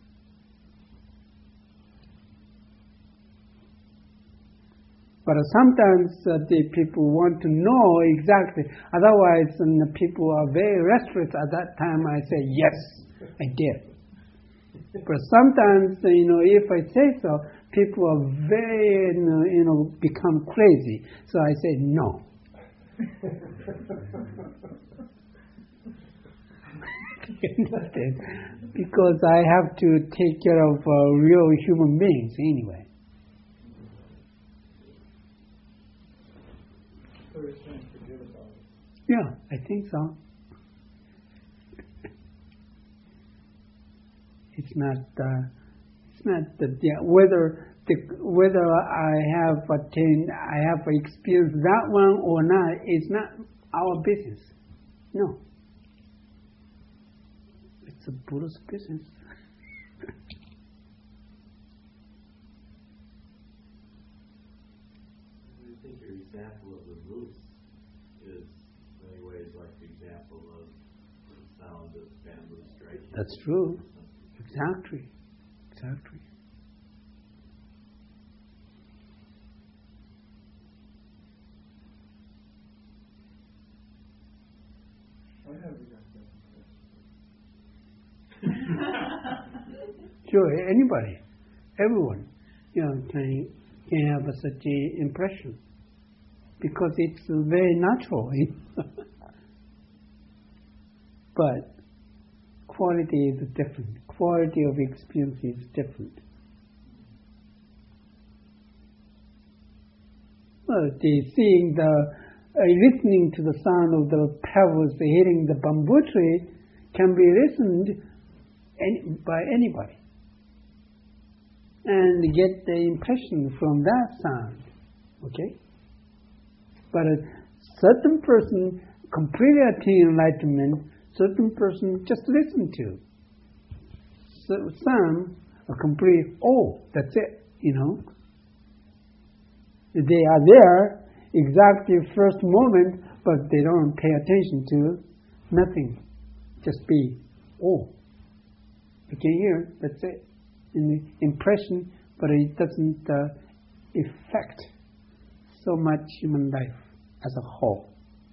But sometimes uh, the people want to know exactly. Otherwise, um, the people are very restless. At that time, I say, yes, I did. But sometimes, uh, you know, if I say so, people are very, you know, you know, become crazy. So I say, no. understand? Because I have to take care of uh, real human beings anyway. So you're saying forget about it. Yeah, I think so. It's not. Uh, it's not the yeah, whether the whether I have attained, I have experienced that one or not. It's not our business. No. It's a Buddha's business. I think your example of the moose is in many ways like the example of the sound of bamboo striking. That's true. Exactly. Exactly. I have a Sure, anybody, everyone, you know, can can have a, such a impression because it's very natural. But quality is different. Quality of experience is different. Well, the seeing the, uh, listening to the sound of the pebbles hitting the bamboo tree can be listened any, by anybody and get the impression from that sound. Okay? But a certain person completely attain enlightenment, certain person just listen to. So some are complete, oh, that's it, you know. They are there exactly first moment, but they don't pay attention to nothing. Just be, oh, you can hear, that's it. In the impression, but it doesn't uh, affect so much human life as a whole.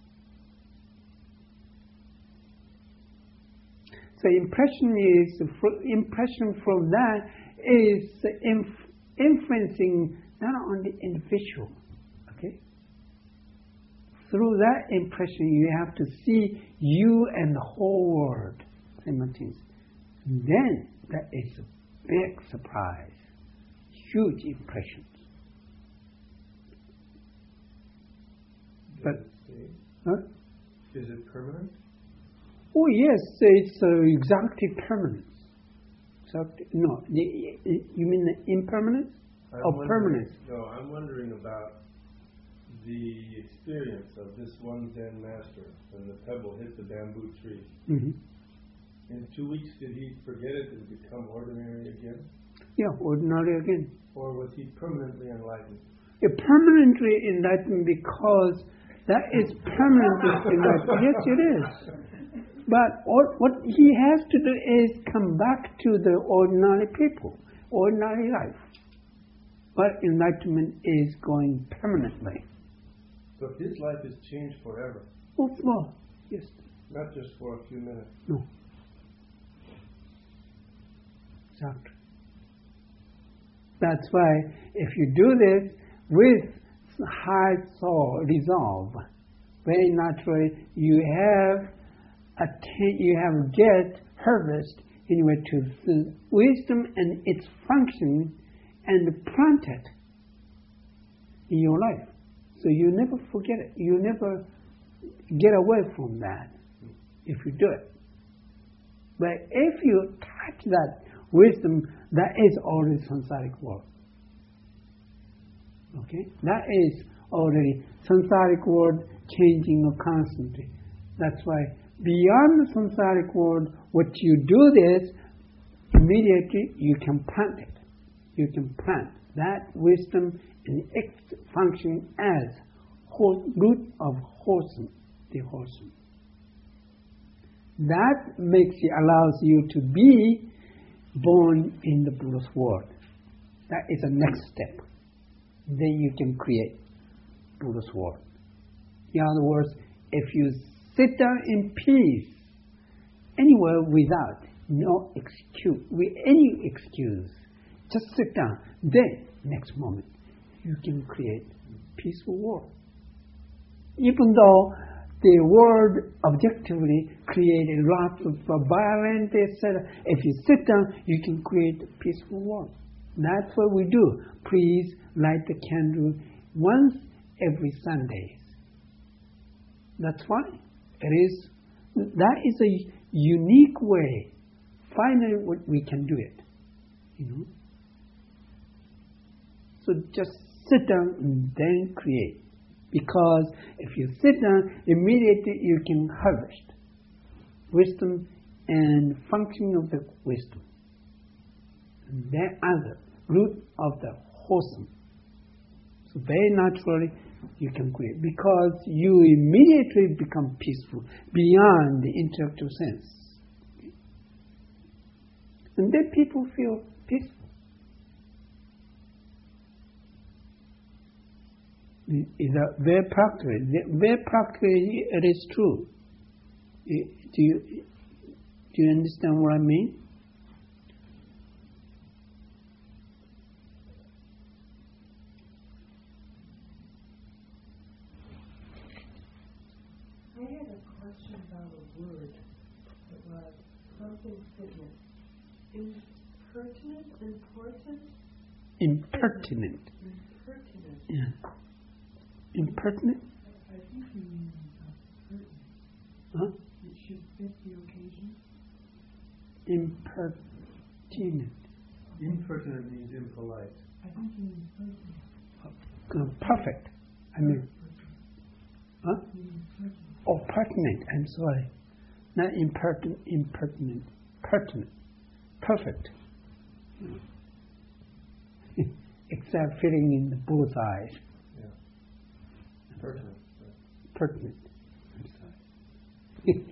So impression is impression from that is inf- influencing not only individual, okay. Through that impression, you have to see you and the whole world simultaneously. Then that is a big surprise, huge impressions. But, huh? Is it permanent? Oh yes, it's uh, exactly permanent. Exactly, no, the, you mean the impermanence or permanence? No, I'm wondering about the experience of this one Zen master when the pebble hit the bamboo tree. Mm-hmm. In two weeks, did he forget it and become ordinary again? Yeah, ordinary again. Or was he permanently enlightened? Yeah, permanently enlightened because that is permanently enlightened. Yes, it is. But all, what he has to do is come back to the ordinary people, ordinary life. But enlightenment is going permanently. So his life is changed forever. Oh, well, yes. Not just for a few minutes. No. Exactly. That's why if you do this with high soul resolve, very naturally you have attain, you have get harvest anyway to the wisdom and its function and plant it in your life. So you never forget it. You never get away from that if you do it. But if you touch that wisdom, that is already samsaric world. Okay? That is already samsaric world changing constantly. That's why beyond the samsaric world, what you do this, immediately you can plant it. You can plant that wisdom and its function as whole, root of wholesome, the wholesome. That makes you, allows you to be born in the Buddha's world. That is the next step. Then you can create Buddha's world. In other words, if you sit down in peace, anywhere without no excuse, with any excuse, just sit down. Then, next moment, you can create peaceful world. Even though the world objectively created lots of uh, violence, et cetera. If you sit down, you can create a peaceful world. That's what we do. Please light the candle once every Sunday. That's why it is. That is a unique way. Finally, we can do it. You know. So just sit down and then create. Because if you sit down, immediately you can harvest wisdom and function of the wisdom. And that are the root of the wholesome. So very naturally you can create. Because you immediately become peaceful beyond the intellectual sense. And then people feel peaceful. Is that very practical? Very practically, it is true. Do you do you understand what I mean? I had a question about a word that was something fitness. Impertinent, important. Impertinent. Impertinent. Yeah. Impertinent? I think you mean pertinent. Huh? It should fit the occasion. Impertinent. Impertinent means impolite. I think you mean pertinent. Uh, perfect. I mean, huh? You mean pertinent. Oh, pertinent. I'm sorry. Not impertinent. Impertinent. Pertinent. Perfect. Except fitting in the bullseye. Pertinent. Pertinent. I'm sorry.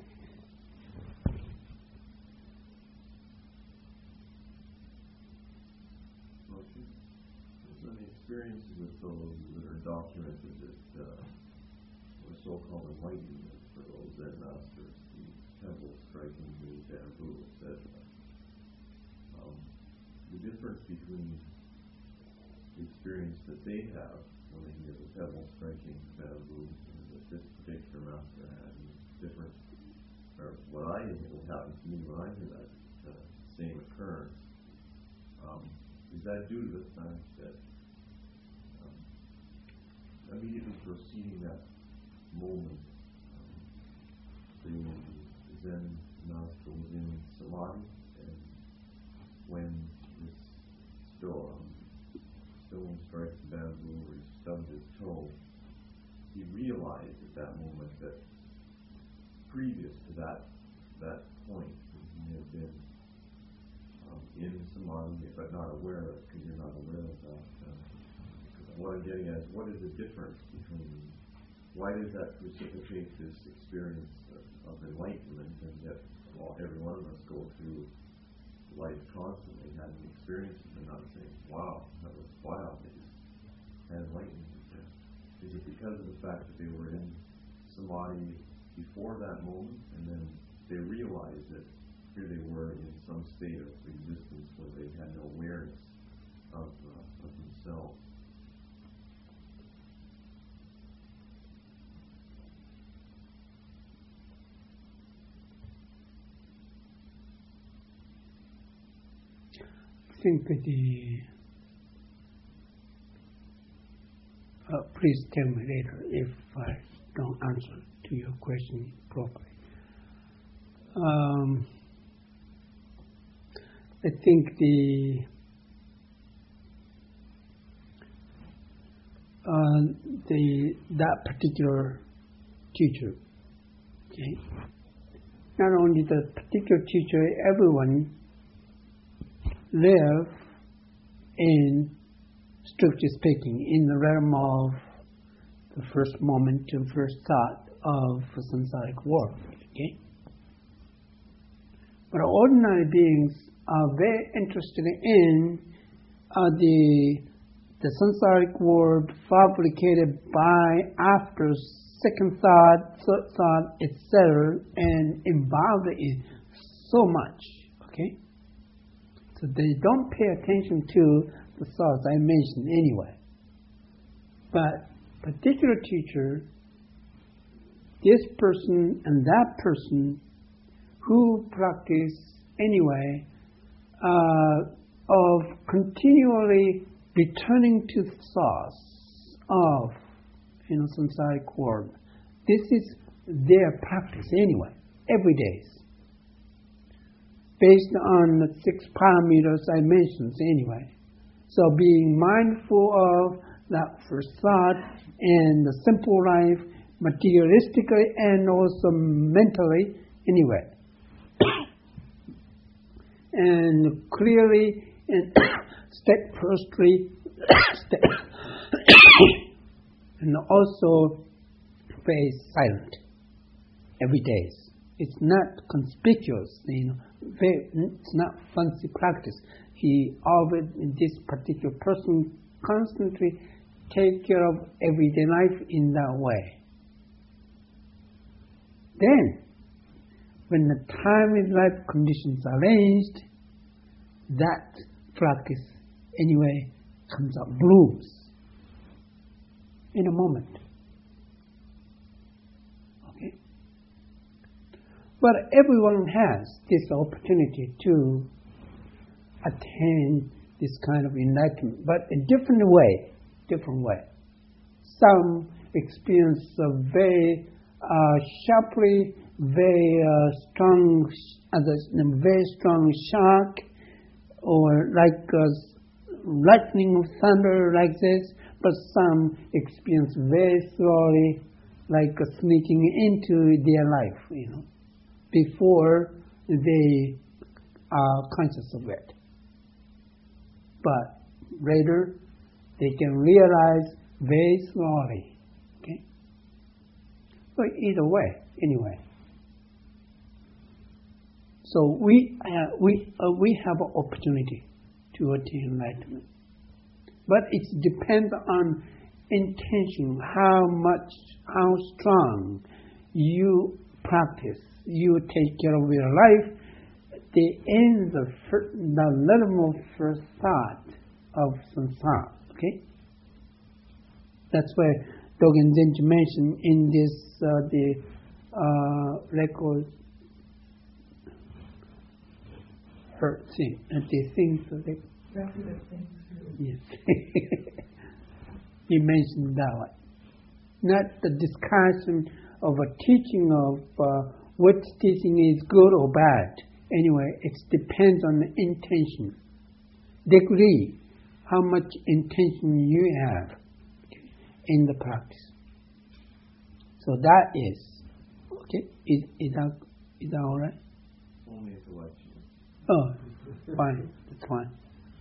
Well, so the experiences of those that are documented that uh, were so-called enlightenment for those Zen masters, the temple striking the bamboo, et cetera. Um, the difference between the experience that they have when they hear the pebble striking the bamboo that this particular master had, and different, or what I what happens to me when I hear that uh, same occurrence, um, is that due to the fact that um, immediately preceding that moment, um, the Zen master was in samadhi, and when this still um, stone strikes the bamboo or he stubs his toe, he realized at that moment that previous to that that point he had been um, in samadhi but not aware of it, because you're not aware of that. Uh, what I'm getting at is, what is the difference between, why does that precipitate this experience of, of enlightenment, and yet well, every one of us go through life constantly having experiences and not saying, wow, that was wild, they just had enlightenment. Is it because of the fact that they were in samadhi before that moment, and then they realized that here they were in some state of existence where they had no awareness of, uh, of themselves? I think that the uh, please tell me later if I don't answer to your question properly. Um, I think the uh, the that particular teacher, okay, not only the particular teacher, everyone live in, strictly speaking, in the realm of the first moment to first thought of the samsaric world. Okay? But ordinary beings are very interested in uh, the the samsaric world fabricated by after second thought, third thought, et cetera, and involved in so much. Okay? So they don't pay attention to the thoughts I mentioned anyway. But particular teacher this person and that person who practice anyway uh, of continually returning to the source of, you know, samsaric world. This is their practice anyway, every day, based on the six parameters I mentioned anyway. So being mindful of that first thought and the simple life, materialistically and also mentally anyway. And clearly and steadfastly and also very silent every day. It's not conspicuous, you know. Very, it's not fancy practice. He always, this particular person, constantly take care of everyday life in that way. Then, when the time and life conditions are arranged, that practice anyway comes up, blooms in a moment. Okay? But everyone has this opportunity to attain this kind of enlightenment, but a different way, different way. Some experience a very uh, sharply, very uh, strong, others very strong shock, or like uh, lightning or thunder like this, but some experience very slowly, like uh, sneaking into their life, you know, before they are conscious of it. But later, they can realize very slowly. Okay? But either way, anyway. So we uh, we uh, we have an opportunity to attain enlightenment, but it depends on intention, how much, how strong you practice, you take care of your life. The end, the first, the level of first thought of samsara. Okay, that's why Dogen Zenji mentioned in this uh, the uh, record. Her thing, and the things that they. Yes. He mentioned that one. Not the discussion of a teaching of uh, what teaching is good or bad. Anyway, it depends on the intention, degree, how much intention you have in the practice. So that is, okay, is, is, that, is that all right? Only if you like. Oh, fine, that's fine.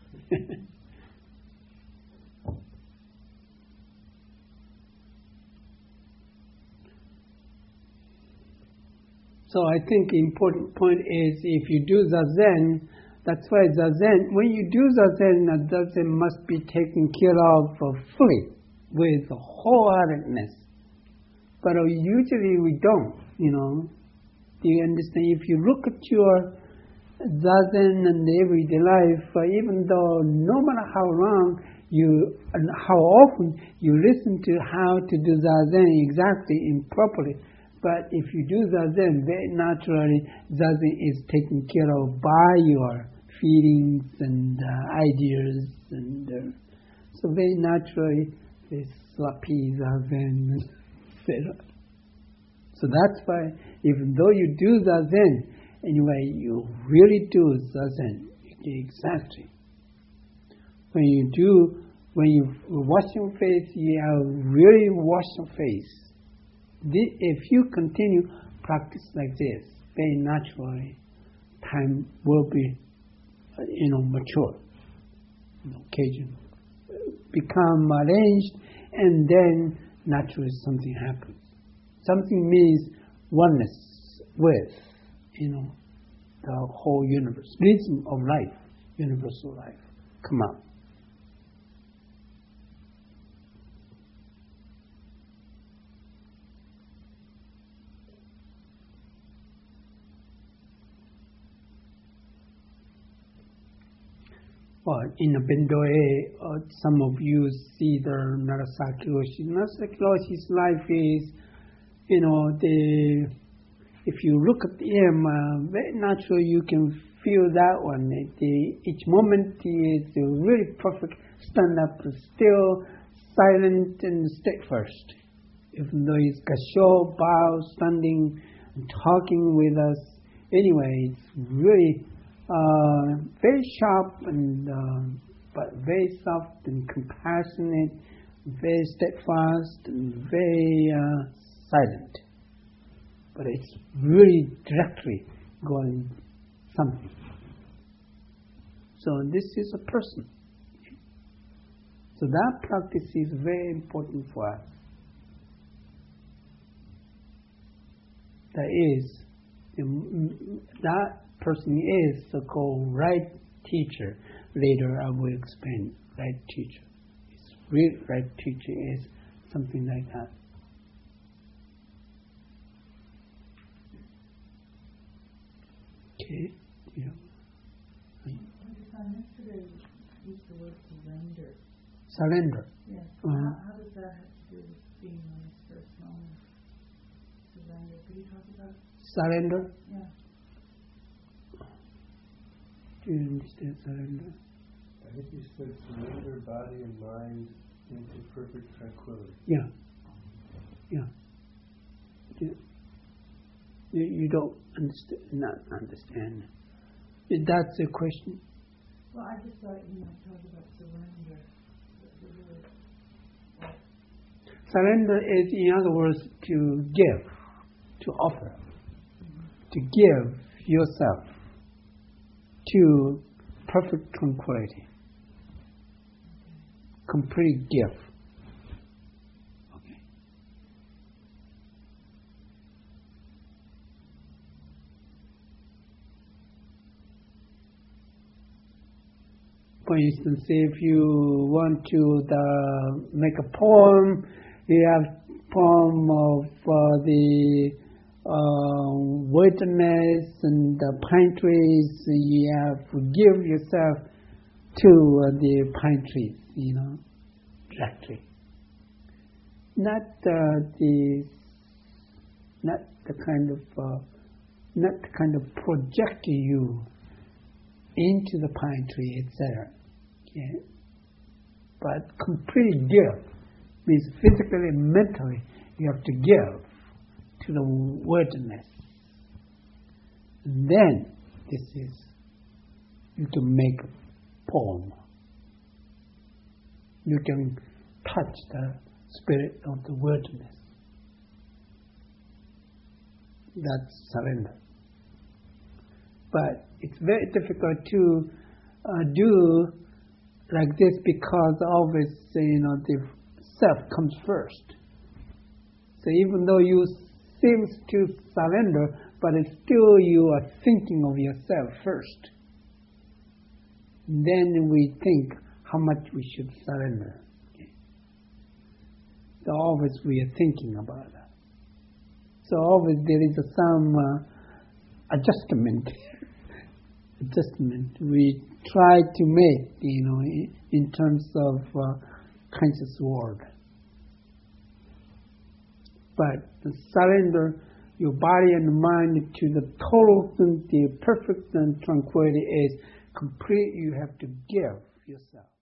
So I think the important point is if you do Zazen, that's why Zazen, when you do Zazen, Zazen must be taken care of fully, with wholeheartedness. But usually we don't, you know. Do you understand? If you look at your Zazen and everyday life, uh, even though no matter how long you and how often you listen to how to do Zazen exactly and properly, but if you do Zazen, very naturally Zazen is taken care of by your feelings and uh, ideas, and uh, so very naturally it's sloppy Zazen, et cetera. So that's why even though you do Zazen, anyway, you really do Zazen exactly. When you do, when you wash your face, you have really wash your face. If you continue practice like this, very naturally, time will be, you know, mature. You know, occasion become arranged, and then naturally something happens. Something means oneness with, you know, the whole universe, rhythm of life, universal life, come out. Well, in the Bendoe, uh, some of you see the Narasaki Roshi. Narasaki Roshi's life is you know, the if you look at him, uh, very naturally you can feel that one. The, each moment he is really perfect, stand up, still, silent and steadfast. Even though he's gasho, bow, standing, and talking with us, anyway, it's really uh, very sharp and uh, but very soft and compassionate, very steadfast and very uh, silent. But it's really directly going something. So this is a person. So that practice is very important for us. That is, that person is the called right teacher. Later I will explain right teacher. It's real right teacher is something like that. Okay. Yeah. Yesterday we used the word surrender. Surrender. Yeah. Uh-huh. How, how does that have to do with being on this first moment? Surrender. Could you talk about it? Surrender? Yeah. Do you understand surrender? I think you said surrender body and mind into perfect tranquility. Yeah. Yeah. Yeah. You, you don't understand, not understand. That's the question. Well, I just thought you might talk about surrender. The, the word. Surrender is, in other words, to give, to offer, mm-hmm. to give yourself to perfect tranquility, okay. Complete gift. Okay. For instance, if you want to the, make a poem, you have poem of uh, the uh, wilderness and the pine trees. You have to give yourself to uh, the pine trees, you know, directly. Not uh, the, not the kind of, uh, not the kind of project you into the pine tree, et cetera. Okay? But complete give means physically and mentally you have to give to the wilderness. And then this is, you can make a poem. You can touch the spirit of the wilderness. That's surrender. But it's very difficult to uh, do like this because always, you know, the self comes first. So even though you seem to surrender, but it's still you are thinking of yourself first. Then we think how much we should surrender. Okay. So always we are thinking about that. So always there is a, some uh, adjustment. adjustment we try to make, you know, in, in terms of uh, conscious world. But surrender your body and mind to the total, the perfect and tranquility is complete. You have to give yourself.